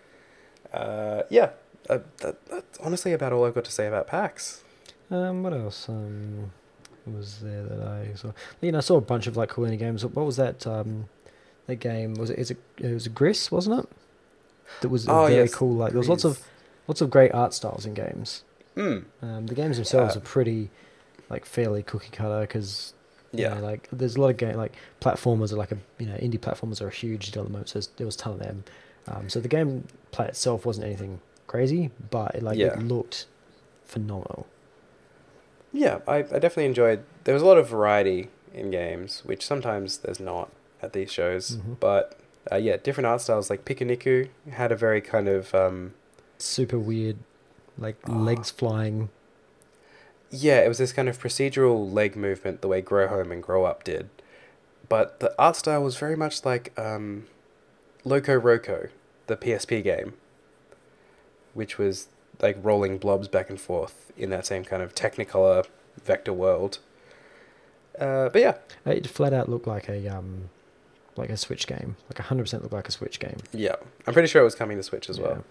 Uh, yeah. Uh, that, that's honestly about all I've got to say about PAX. Um, what else um, was there that I saw? You know, I saw a bunch of, like, cool indie games. What was that, um, that game? Was it, is it, it was a Gris, wasn't it? That was a Oh, very yes, cool, like, there was lots Gris. of, lots of great art styles in games. Mm. Um, the games themselves Uh, are pretty, like, fairly cookie cutter because, Yeah. know, like, there's a lot of game like platformers are like a you know indie platformers are a huge deal at the moment. So there was a ton of them. Um, so the game play itself wasn't anything crazy, but it, like Yeah. it looked phenomenal. Yeah, I, I definitely enjoyed... There was a lot of variety in games, which sometimes there's not at these shows. Mhm. But, uh, yeah, different art styles. Like Pikuniku had a very kind of... Um, Super weird, like Oh. legs flying. yeah, it was this kind of procedural leg movement the way Grow Home and Grow Up did. But the art style was very much like um, Loco Roco, the P S P game, which was like rolling blobs back and forth in that same kind of Technicolor vector world. Uh, but yeah, It flat out looked like a um, like a Switch game. Like a hundred percent looked like a Switch game. yeah, I'm pretty sure it was coming to Switch as well.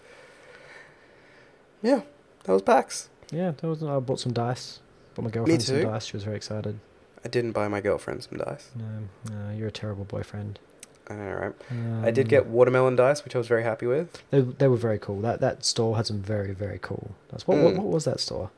Yeah, that was PAX. Yeah, that was. I bought some dice. Bought my girlfriend some too. dice. She was very excited. I didn't buy my girlfriend some dice. No, no, you're a terrible boyfriend. I know, right? Um, I did get watermelon dice, which I was very happy with. They they were very cool. That that store had some very very cool. That's what what, Mm. what was that store?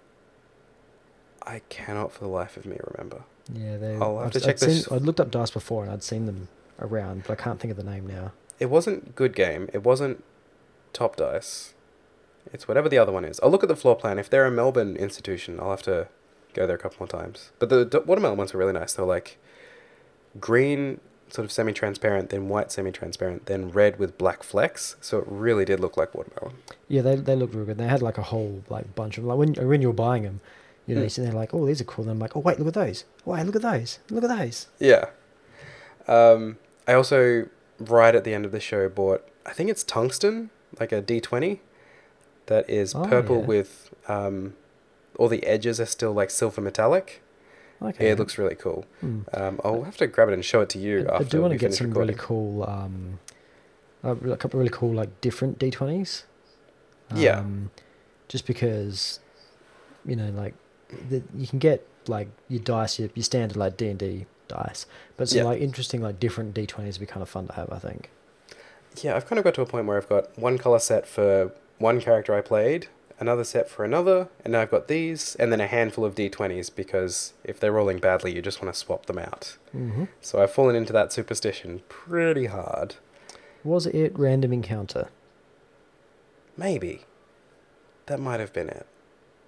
I cannot for the life of me remember. Yeah, they. I'll have I'd, to check I'd, seen, this. I'd looked up dice before and I'd seen them around, but I can't think of the name now. It wasn't Good Game. It wasn't Top Dice. It's whatever the other one is. I'll look at the floor plan. If they're a Melbourne institution, I'll have to go there a couple more times. But the d- watermelon ones were really nice. They were like green, sort of semi-transparent, then white semi-transparent, then red with black flecks. So it really did look like watermelon. Yeah, they they looked real good. They had like a whole like bunch of like when when you were buying them, you know, Mm. you sit there like, oh, these are cool. And I'm like, oh wait, look at those. Oh, wait, look at those. Look at those. Yeah. Um, I also, right at the end of the show, bought, I think it's tungsten, like a D twenty, that is Oh, purple yeah. with um, all the edges are still like silver metallic. Okay. Yeah, it looks really cool. Hmm. Um, I'll have to grab it and show it to you I, I after do want we to get finish some recording. really cool, um, uh, a couple of really cool like different D twenties. Yeah. Um, just because, you know, like the, you can get like your dice, your, your standard like D and D dice, but some Yeah. like interesting like different D twenties would be kind of fun to have. I think. Yeah, I've kind of got to a point where I've got one color set for one character I played, another set for another, and now I've got these, and then a handful of D twenties, because if they're rolling badly, you just want to swap them out. Mm-hmm. So I've fallen into that superstition pretty hard. Was it random encounter? Maybe. That might have been it.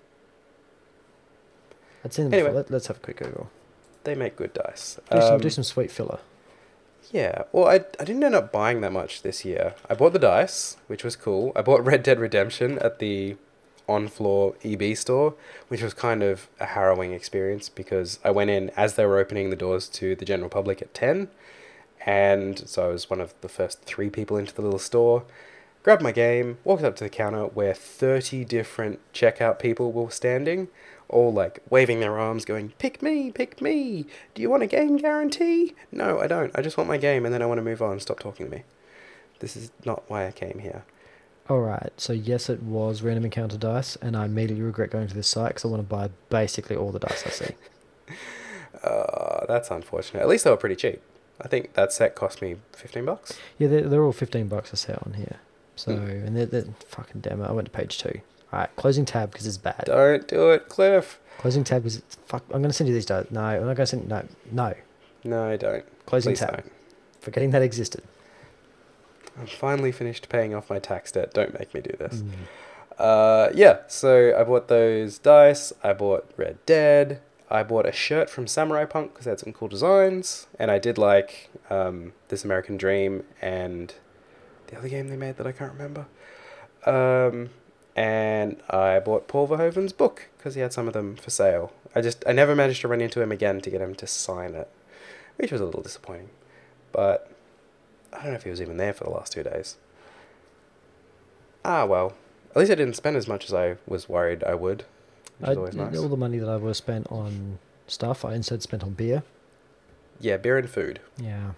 I'd seen them Anyway. before. Let, let's have a quick Google. They make good dice. Do, some, Um, do some sweet filler. Yeah, well, I, I didn't end up buying that much this year. I bought the dice, which was cool. I bought Red Dead Redemption at the on-floor E B store, which was kind of a harrowing experience because I went in as they were opening the doors to the general public at ten, and so I was one of the first three people into the little store, grabbed my game, walked up to the counter where thirty different checkout people were standing, all like waving their arms going, pick me, pick me, do you want a game guarantee? No, I don't, I just want my game and then I want to move on, stop talking to me. This is not why I came here. Alright, so yes, it was random encounter dice, and I immediately regret going to this site because I want to buy basically all the dice I see. Uh, that's unfortunate. At least they were pretty cheap. I think that set cost me fifteen bucks. Yeah, they're, they're all fifteen bucks a set on here. So, Mm. and they're, they're fucking damn it, I went to page two. Alright, closing tab because it's bad. Don't do it, Cliff. Closing tab because it's fuck. I'm going to send you these dice. No, I'm not going to send. No, no. No, don't. Closing Please tab. don't. Forgetting that existed. I'm finally finished paying off my tax debt. Don't make me do this. Mm. Uh, yeah, so I bought those dice. I bought Red Dead. I bought a shirt from Samurai Punk because they had some cool designs. And I did like um, This American Dream and the other game they made that I can't remember. Um, and I bought Paul Verhoeven's book because he had some of them for sale. I just I never managed to run into him again to get him to sign it, which was a little disappointing. But I don't know if he was even there for the last two days. Ah, well. At least I didn't spend as much as I was worried I would, which I, is always nice. All the money that I would have spent on stuff, I instead spent on beer. Yeah, beer and food. Yeah.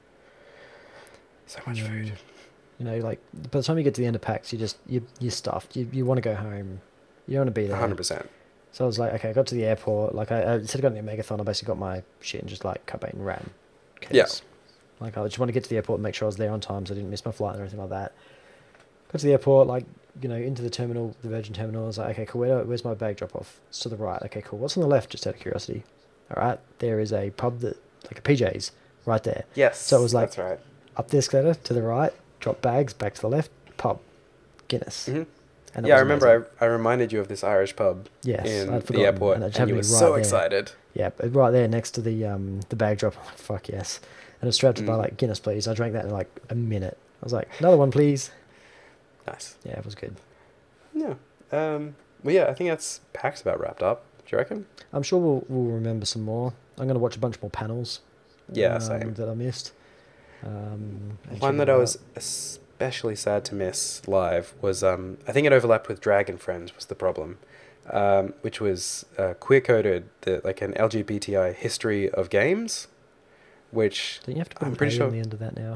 So much Mm. food. You know, like, by the time you get to the end of PAX, you just, you, you're stuffed. You, you want to go home. You don't want to be there. one hundred percent. So I was like, okay, I got to the airport. Like, I, I instead of going to the Megathon, I basically got my shit and just, like, Cobain ran. Yeah. Like, I just want to get to the airport and make sure I was there on time so I didn't miss my flight or anything like that. Got to the airport, like, you know, into the terminal, the Virgin terminal. I was like, okay, cool, where do, where's my bag drop off? It's to the right. Okay, cool. What's on the left, just out of curiosity? All right, there is a pub, that like a P J's, right there. Yes, So it was like- that's right. Up the escalator, to the right, drop bags, back to the left, pub, Guinness. hmm And it Yeah, I was remember amazing. I, I reminded you of this Irish pub Yes, in I'd the forgotten, airport, and it and, just happened you to were be so right there. excited. Yeah, but right there next to the um the bag drop. I'm like, fuck yes. And I was strapped to by Mm. like Guinness, please. I drank that in like a minute. I was like, another one, please. Nice. Yeah, it was good. Yeah. Um. Well, yeah, I think that's PAX about wrapped up. Do you reckon? I'm sure we'll we'll remember some more. I'm gonna watch a bunch more panels. Yeah, um, same. That I missed. Um, and One check that I it was out. especially sad to miss live was um I think it overlapped with Dragon Friends was the problem, um which was uh, queer coded the like an L G B T I history of games, which Don't you have to put I'm an pretty A sure- on the end of that now?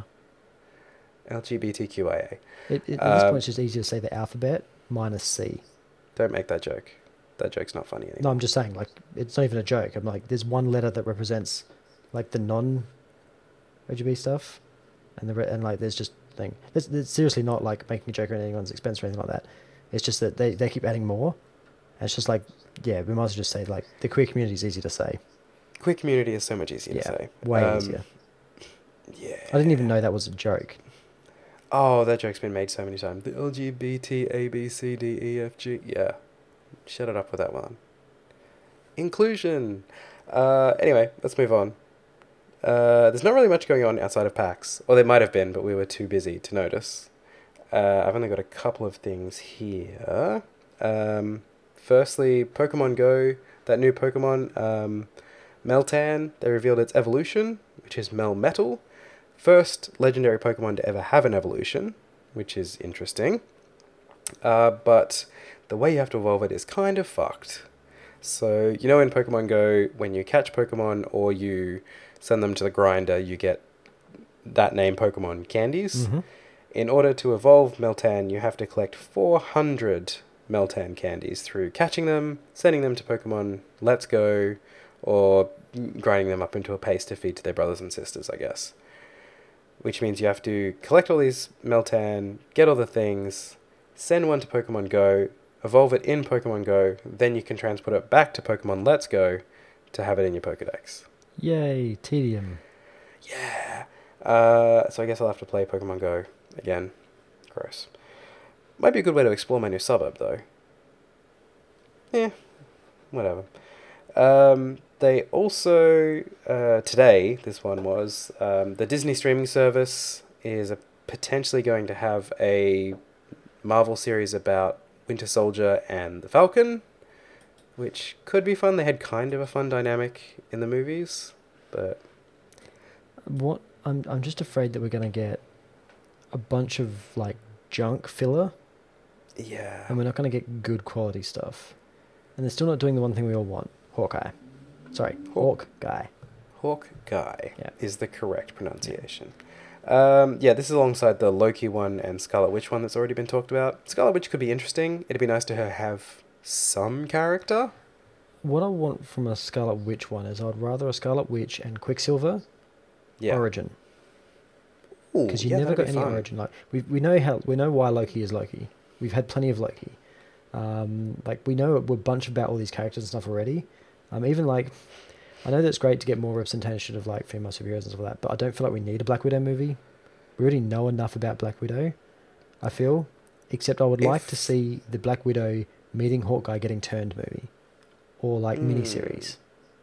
L G B T Q I A. It, it, at this Um, point, it's just easier to say the alphabet minus C. Don't make that joke. That joke's not funny anymore. No, I'm just saying, like, it's not even a joke. I'm like, there's one letter that represents, like, the non-O G B stuff, and the re- and like, there's just thing. It's, it's seriously not like making a joke at anyone's expense or anything like that. It's just that they, they keep adding more. And it's just like, yeah, we might as well just say like the queer community is easy to say. Queer community is so much easier Yeah, to say. way Um, easier. Yeah. I didn't even know that was a joke. Oh, that joke's been made so many times. The L G B T A B C D E F G. Yeah. Shut it up with that one. Inclusion. Uh, anyway, let's move on. Uh, there's not really much going on outside of PAX. Or there might have been, but we were too busy to notice. Uh, I've only got a couple of things here. Um, firstly, Pokemon Go, that new Pokemon, um, Meltan, they revealed its evolution, which is Melmetal. First legendary Pokemon to ever have an evolution, which is interesting. Uh, but the way you have to evolve it is kind of fucked. So, you know in Pokemon Go, when you catch Pokemon or you send them to the grinder, you get that name Pokemon candies. Mm-hmm. In order to evolve Meltan, you have to collect four hundred Meltan candies through catching them, sending them to Pokemon Let's Go, or grinding them up into a paste to feed to their brothers and sisters, I guess. Which means you have to collect all these Meltan, get all the things, send one to Pokemon Go, evolve it in Pokemon Go, then you can transport it back to Pokemon Let's Go to have it in your Pokedex. Yay, tedium. Yeah. Uh, so I guess I'll have to play Pokemon Go again. Gross. Might be a good way to explore my new suburb, though. Yeah, whatever. Um, they also, uh, today, this one was, um, the Disney streaming service is a, potentially going to have a Marvel series about Winter Soldier and the Falcon, which could be fun. They had kind of a fun dynamic in the movies, but... What I'm I'm just afraid that we're gonna get a bunch of like junk filler, Yeah. and we're not gonna get good quality stuff. And they're still not doing the one thing we all want: Hawkeye. Sorry, Hawk. Hawkeye. Hawk Guy Yeah. is the correct pronunciation. Um, yeah, this is alongside the Loki one and Scarlet Witch one that's already been talked about. Scarlet Witch could be interesting. It'd be nice to her have some character. What I want from a Scarlet Witch one is I'd rather a Scarlet Witch and Quicksilver Yeah. origin, Ooh, because you yeah, never that'd got be any fun. origin. Like we we know how we know why Loki is Loki. We've had plenty of Loki. Um, like we know a bunch about all these characters and stuff already. Um, even like I know that it's great to get more representation of like female superheroes and stuff like that, but I don't feel like we need a Black Widow movie. We already know enough about Black Widow, I feel. Except I would like to If- see the Black Widow meeting Hawkeye getting turned movie, or like Mm. miniseries.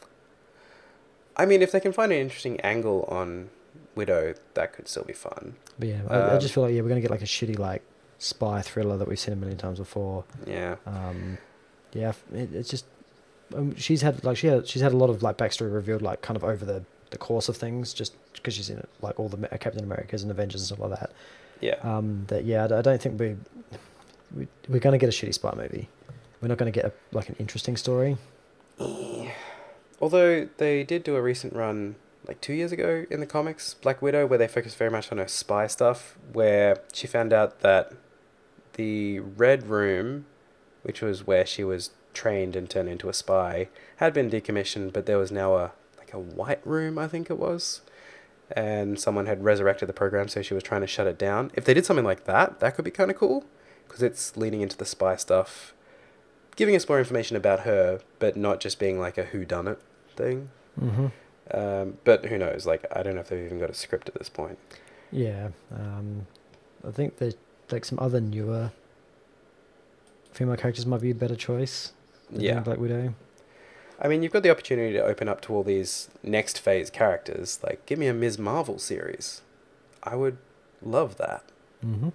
I mean, if they can find an interesting angle on Widow, that could still be fun. But yeah, I, I Um, just feel like yeah, we're gonna get like a shitty like spy thriller that we've seen a million times before. Yeah. Um, yeah, f- it, it's just um, she's had like she had she's had a lot of like backstory revealed like kind of over the, the course of things, just because she's in it, like all the Ma- Captain Americas and Avengers and stuff like that. Yeah. Um, that yeah, I d- I don't think we, we we're gonna get a shitty spy movie. We're not gonna get a, like an interesting story. Although they did do a recent run, like two years ago in the comics, Black Widow, where they focused very much on her spy stuff, where she found out that the Red Room, which was where she was trained and turned into a spy, had been decommissioned, but there was now a like a White Room, I think it was, and someone had resurrected the program, so she was trying to shut it down. If they did something like that, that could be kind of cool, because it's leaning into the spy stuff, giving us more information about her, but not just being like a whodunit thing. Mm-hmm. Um, but who knows? Like, I don't know if they've even got a script at this point. Yeah, um, I think that like some other newer female characters might be a better choice than Yeah. doing Black Widow. I mean, you've got the opportunity to open up to all these next phase characters. Like, give me a Miz Marvel series. I would love that. Mm-hmm.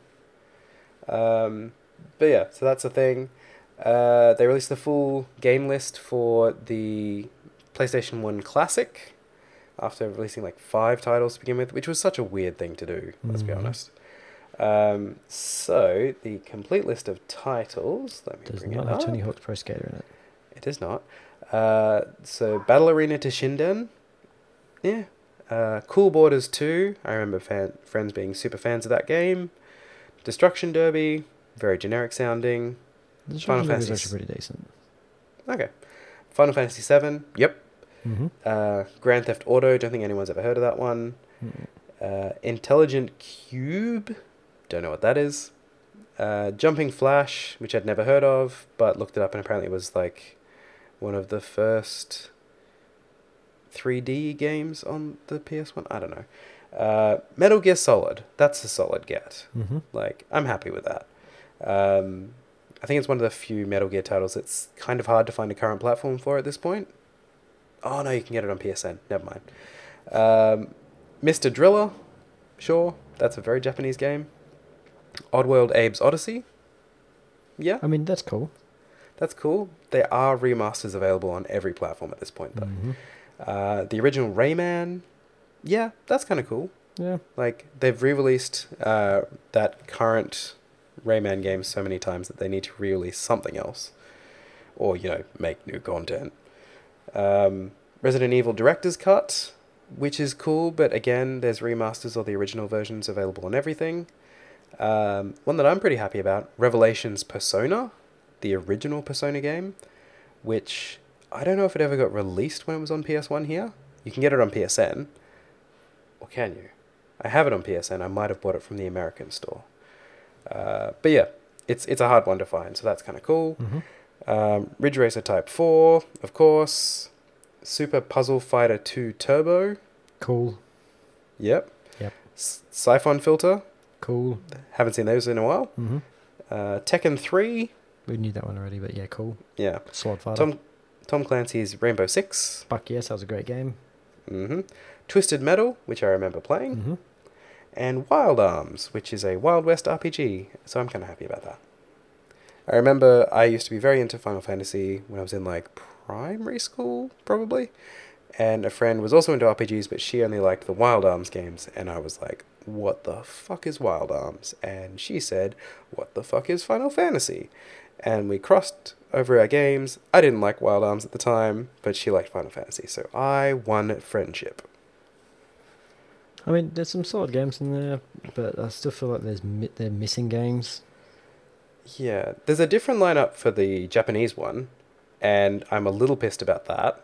Um, but yeah, so that's the thing. Uh, they released the full game list for the PlayStation one Classic after releasing like five titles to begin with, which was such a weird thing to do, let's be Mhm. honest. Um, so, the complete list of titles, let me Does bring not it have up. Tony Hawk's Pro Skater in it. It is not. Uh, so, Battle Arena to Shinden. Yeah. Uh, Cool Borders two. I remember fan- friends being super fans of that game. Destruction Derby. Very generic sounding. The Final Final was Fantasy actually pretty decent. Okay. Final Fantasy seven. Yep. Mm-hmm. Uh, Grand Theft Auto. Don't think anyone's ever heard of that one. Uh, Intelligent Cube. Don't know what that is. Uh, Jumping Flash, which I'd never heard of, but looked it up and apparently it was like one of the first three D games on the P S one. I don't know. Uh, Metal Gear Solid. That's a solid get. Mm-hmm. Like, I'm happy with that. Um, I think it's one of the few Metal Gear titles that's kind of hard to find a current platform for at this point. Oh, no, you can get it on P S N. Never mind. Um, Mister Driller. Sure. That's a very Japanese game. Oddworld Abe's Odyssey. Yeah, I mean, that's cool. that's cool. There are remasters available on every platform at this point, though. Mm-hmm. Uh, the original Rayman. Yeah, that's kind of cool. Yeah. Like, they've re-released uh, that current Rayman game so many times that they need to re-release something else. Or, you know, make new content. Um, Resident Evil Director's Cut, which is cool, but again, there's remasters or the original versions available on everything. Um, one that I'm pretty happy about, Revelations Persona, the original Persona game, which I don't know if it ever got released when it was on P S one here. You can get it on P S N. Or can you? I have it on P S N. I might have bought it from the American store. Uh, but yeah, it's it's a hard one to find, so that's kind of cool. Mm-hmm. Um, Ridge Racer Type four, of course. Super Puzzle Fighter two Turbo. Cool. Yep. Yep. S- Siphon Filter. Cool. Haven't seen those in a while. Mm-hmm. Uh, Tekken three. We knew that one already, but yeah, cool. Yeah. Slot Fighter. Tom Tom Clancy's Rainbow Six. Fuck yes, that was a great game. Mm-hmm. Twisted Metal, which I remember playing. Mm-hmm. And Wild Arms, which is a Wild West R P G. So I'm kind of happy about that. I remember I used to be very into Final Fantasy when I was in like primary school, probably. And a friend was also into R P Gs, but she only liked the Wild Arms games. And I was like, what the fuck is Wild Arms? And she said, what the fuck is Final Fantasy? And we crossed over our games. I didn't like Wild Arms at the time, but she liked Final Fantasy. So I won friendship. I mean, there's some solid games in there, but I still feel like there's mi- they're missing games. Yeah, there's a different lineup for the Japanese one, and I'm a little pissed about that.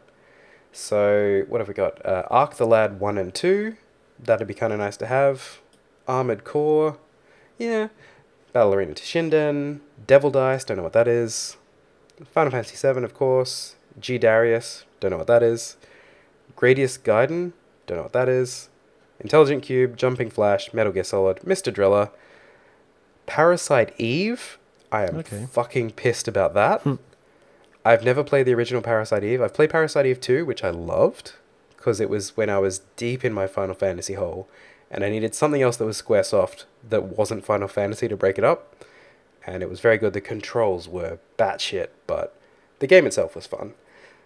So, what have we got? Uh, Arc the Lad one and two. That'd be kind of nice to have. Armored Core. Yeah. Battle Arena Shinden. Devil Dice. Don't know what that is. Final Fantasy seven, of course. G Darius. Don't know what that is. Gradius Gaiden. Don't know what that is. Intelligent Cube. Jumping Flash. Metal Gear Solid. Mister Driller. Parasite Eve. I am Okay. fucking pissed about that. Hmm. I've never played the original Parasite Eve. I've played Parasite Eve two, which I loved, because it was when I was deep in my Final Fantasy hole, and I needed something else that was Squaresoft that wasn't Final Fantasy to break it up, and it was very good. The controls were batshit, but the game itself was fun,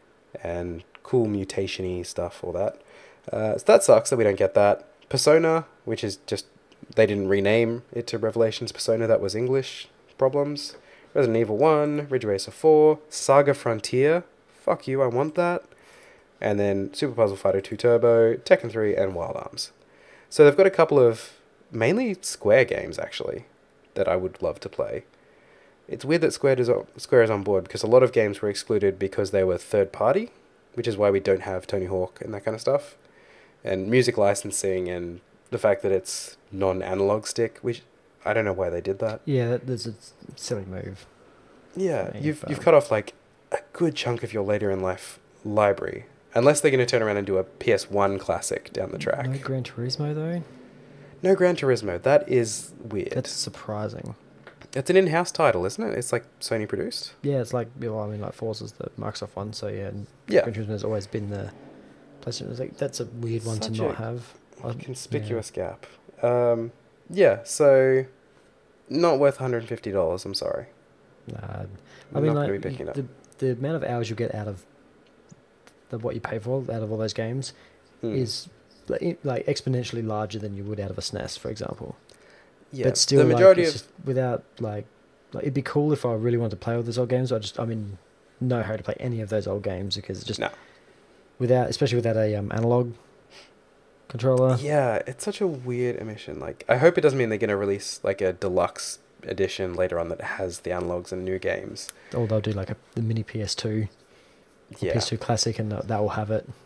and cool mutation-y stuff, all that. Uh, so that sucks that we don't get that. Persona, which is just, they didn't rename it to Revelations Persona, that was English problems. Resident Evil one, Ridge Racer four, Saga Frontier, fuck you, I want that. And then Super Puzzle Fighter two Turbo, Tekken three, and Wild Arms. So they've got a couple of, mainly Square games actually, that I would love to play. It's weird that Square is, Square is on board, because a lot of games were excluded because they were third party, which is why we don't have Tony Hawk and that kind of stuff. And music licensing and the fact that it's non-analog stick, which I don't know why they did that. Yeah, that, there's a silly move. Yeah, Yeah, you've but- you've cut off like a good chunk of your later in life library, unless they're going to turn around and do a P S one classic down the track. No Gran Turismo though. No Gran Turismo. That is weird. That's surprising. It's an in-house title, isn't it? It's like Sony produced. Yeah, it's like, well, I mean, like Forza's the Microsoft one, so yeah. And Yeah. Gran Turismo has always been the PlayStation. It's like, that's a weird one Such to not a have. I- Conspicuous gap. Um, yeah. So, not worth one hundred fifty dollars. I'm sorry. yeah. Nah, I I'm mean, not like going to be picking it up. the the amount of hours you get out of the what you pay for out of all those games Hmm. is like, like exponentially larger than you would out of a S N E S, for example. yeah. But still, the like, majority it's of just without like, like it'd be cool if I really wanted to play all those old games. I just, I mean, no hurry to play any of those old games because it's just No. without, especially without a um, analog controller. Yeah, it's such a weird omission. Like, I hope it doesn't mean they're going to release like a deluxe edition later on that has the analogs and new games. Or they'll do like a the mini P S two, Yeah. P S two Classic, and that, that will have it.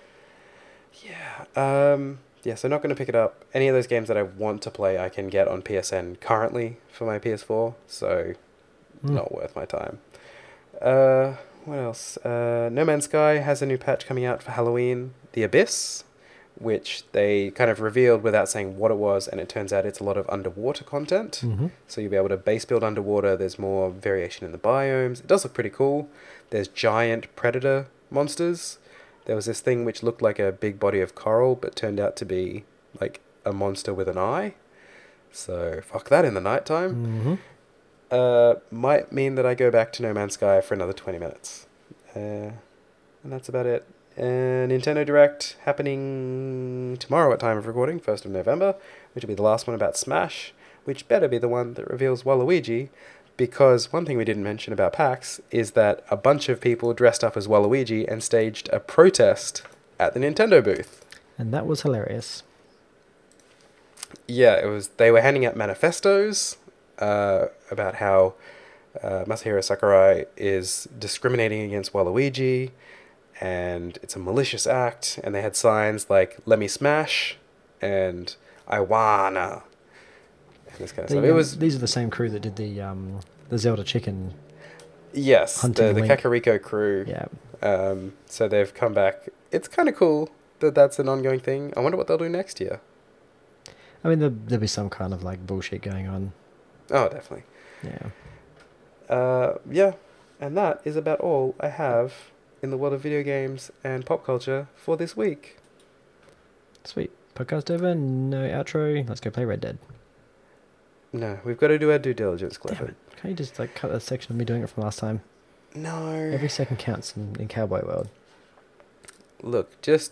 Yeah. Um, yeah, so not going to pick it up. Any of those games that I want to play, I can get on P S N currently for my P S four, so Mm. not worth my time. Uh, what else? Uh, No Man's Sky has a new patch coming out for Halloween, The Abyss, which they kind of revealed without saying what it was, and it turns out it's a lot of underwater content. Mm-hmm. So you'll be able to base build underwater. There's more variation in the biomes. It does look pretty cool. There's giant predator monsters. There was this thing which looked like a big body of coral, but turned out to be like a monster with an eye. So fuck that in the nighttime. Mm-hmm. Uh, might mean that I go back to No Man's Sky for another twenty minutes. Uh, and that's about it. Uh, Nintendo Direct happening tomorrow at time of recording, first of November, which will be the last one about Smash, which better be the one that reveals Waluigi, because one thing we didn't mention about PAX is that a bunch of people dressed up as Waluigi and staged a protest at the Nintendo booth. And that was hilarious. Yeah, it was. They were handing out manifestos uh, about how uh, Masahiro Sakurai is discriminating against Waluigi, and it's a malicious act. And they had signs like "Let me smash" and "I wanna," this kind of The, stuff. It um, was these are the same crew that did the um, the Zelda chicken. yes, Hunting the the Link. Kakariko crew. Yeah. Um, so they've come back. It's kind of cool that that's an ongoing thing. I wonder what they'll do next year. I mean, there, there'll be some kind of like bullshit going on. Oh, definitely. Yeah. Uh, yeah, and that is about all I have in the world of video games and pop culture for this week. Sweet. Podcast over. No outro. Let's go play Red Dead. No, we've got to do our due diligence, Damn Clifford. it. Can't you just like cut that section of me doing it from last time? No. Every second counts in, in Cowboy World. Look, just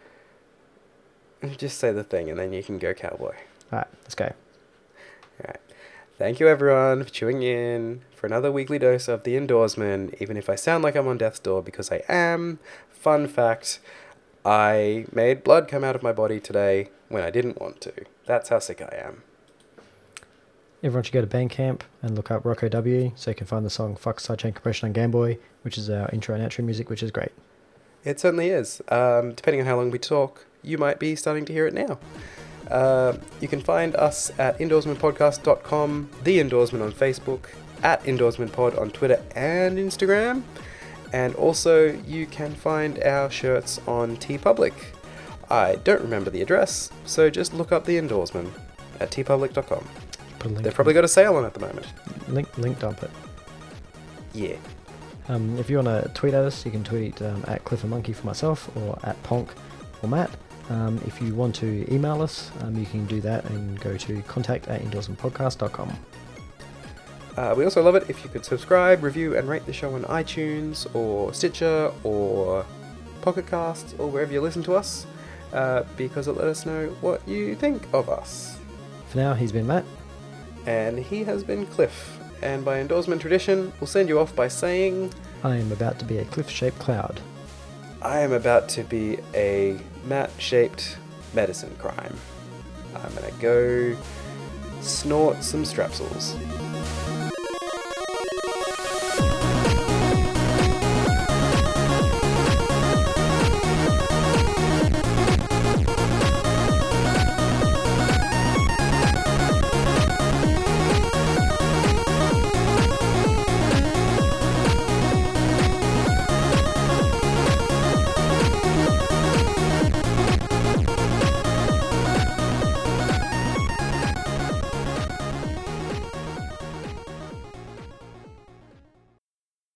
just say the thing and then you can go cowboy. Alright, let's go. Alright. Thank you everyone for tuning in for another weekly dose of The Indoorsman, even if I sound like I'm on death's door, because I am. Fun fact, I made blood come out of my body today when I didn't want to. That's how sick I am. Everyone should go to Bandcamp and look up Rocco W so you can find the song Fuck Sidechain Compression on Game Boy, which is our intro and outro music, which is great. It certainly is. Um, depending on how long we talk, you might be starting to hear it now. Uh, you can find us at indoorsman podcast dot com, The Indoorsman on Facebook, at indoorsmanpod on Twitter and Instagram, and also you can find our shirts on TeePublic. I don't remember the address, so just look up The Indoorsman at tee public dot com. Put a link They've probably got a sale on at the moment. link link dump it. Yeah. Um, if you want to tweet at us, you can tweet um, at Clifford Monkey for myself or at Ponk for Matt. Um, if you want to email us, um, you can do that and go to contact at indoorsman podcast dot com. Uh, we also love it if you could subscribe, review, and rate the show on iTunes or Stitcher or Pocket Casts or wherever you listen to us, uh, because it let us know what you think of us. For now, he's been Matt. And he has been Cliff. And by endorsement tradition, we'll send you off by saying, I am about to be a cliff-shaped cloud. I am about to be a mat-shaped medicine crime. I'm gonna go snort some strepsils.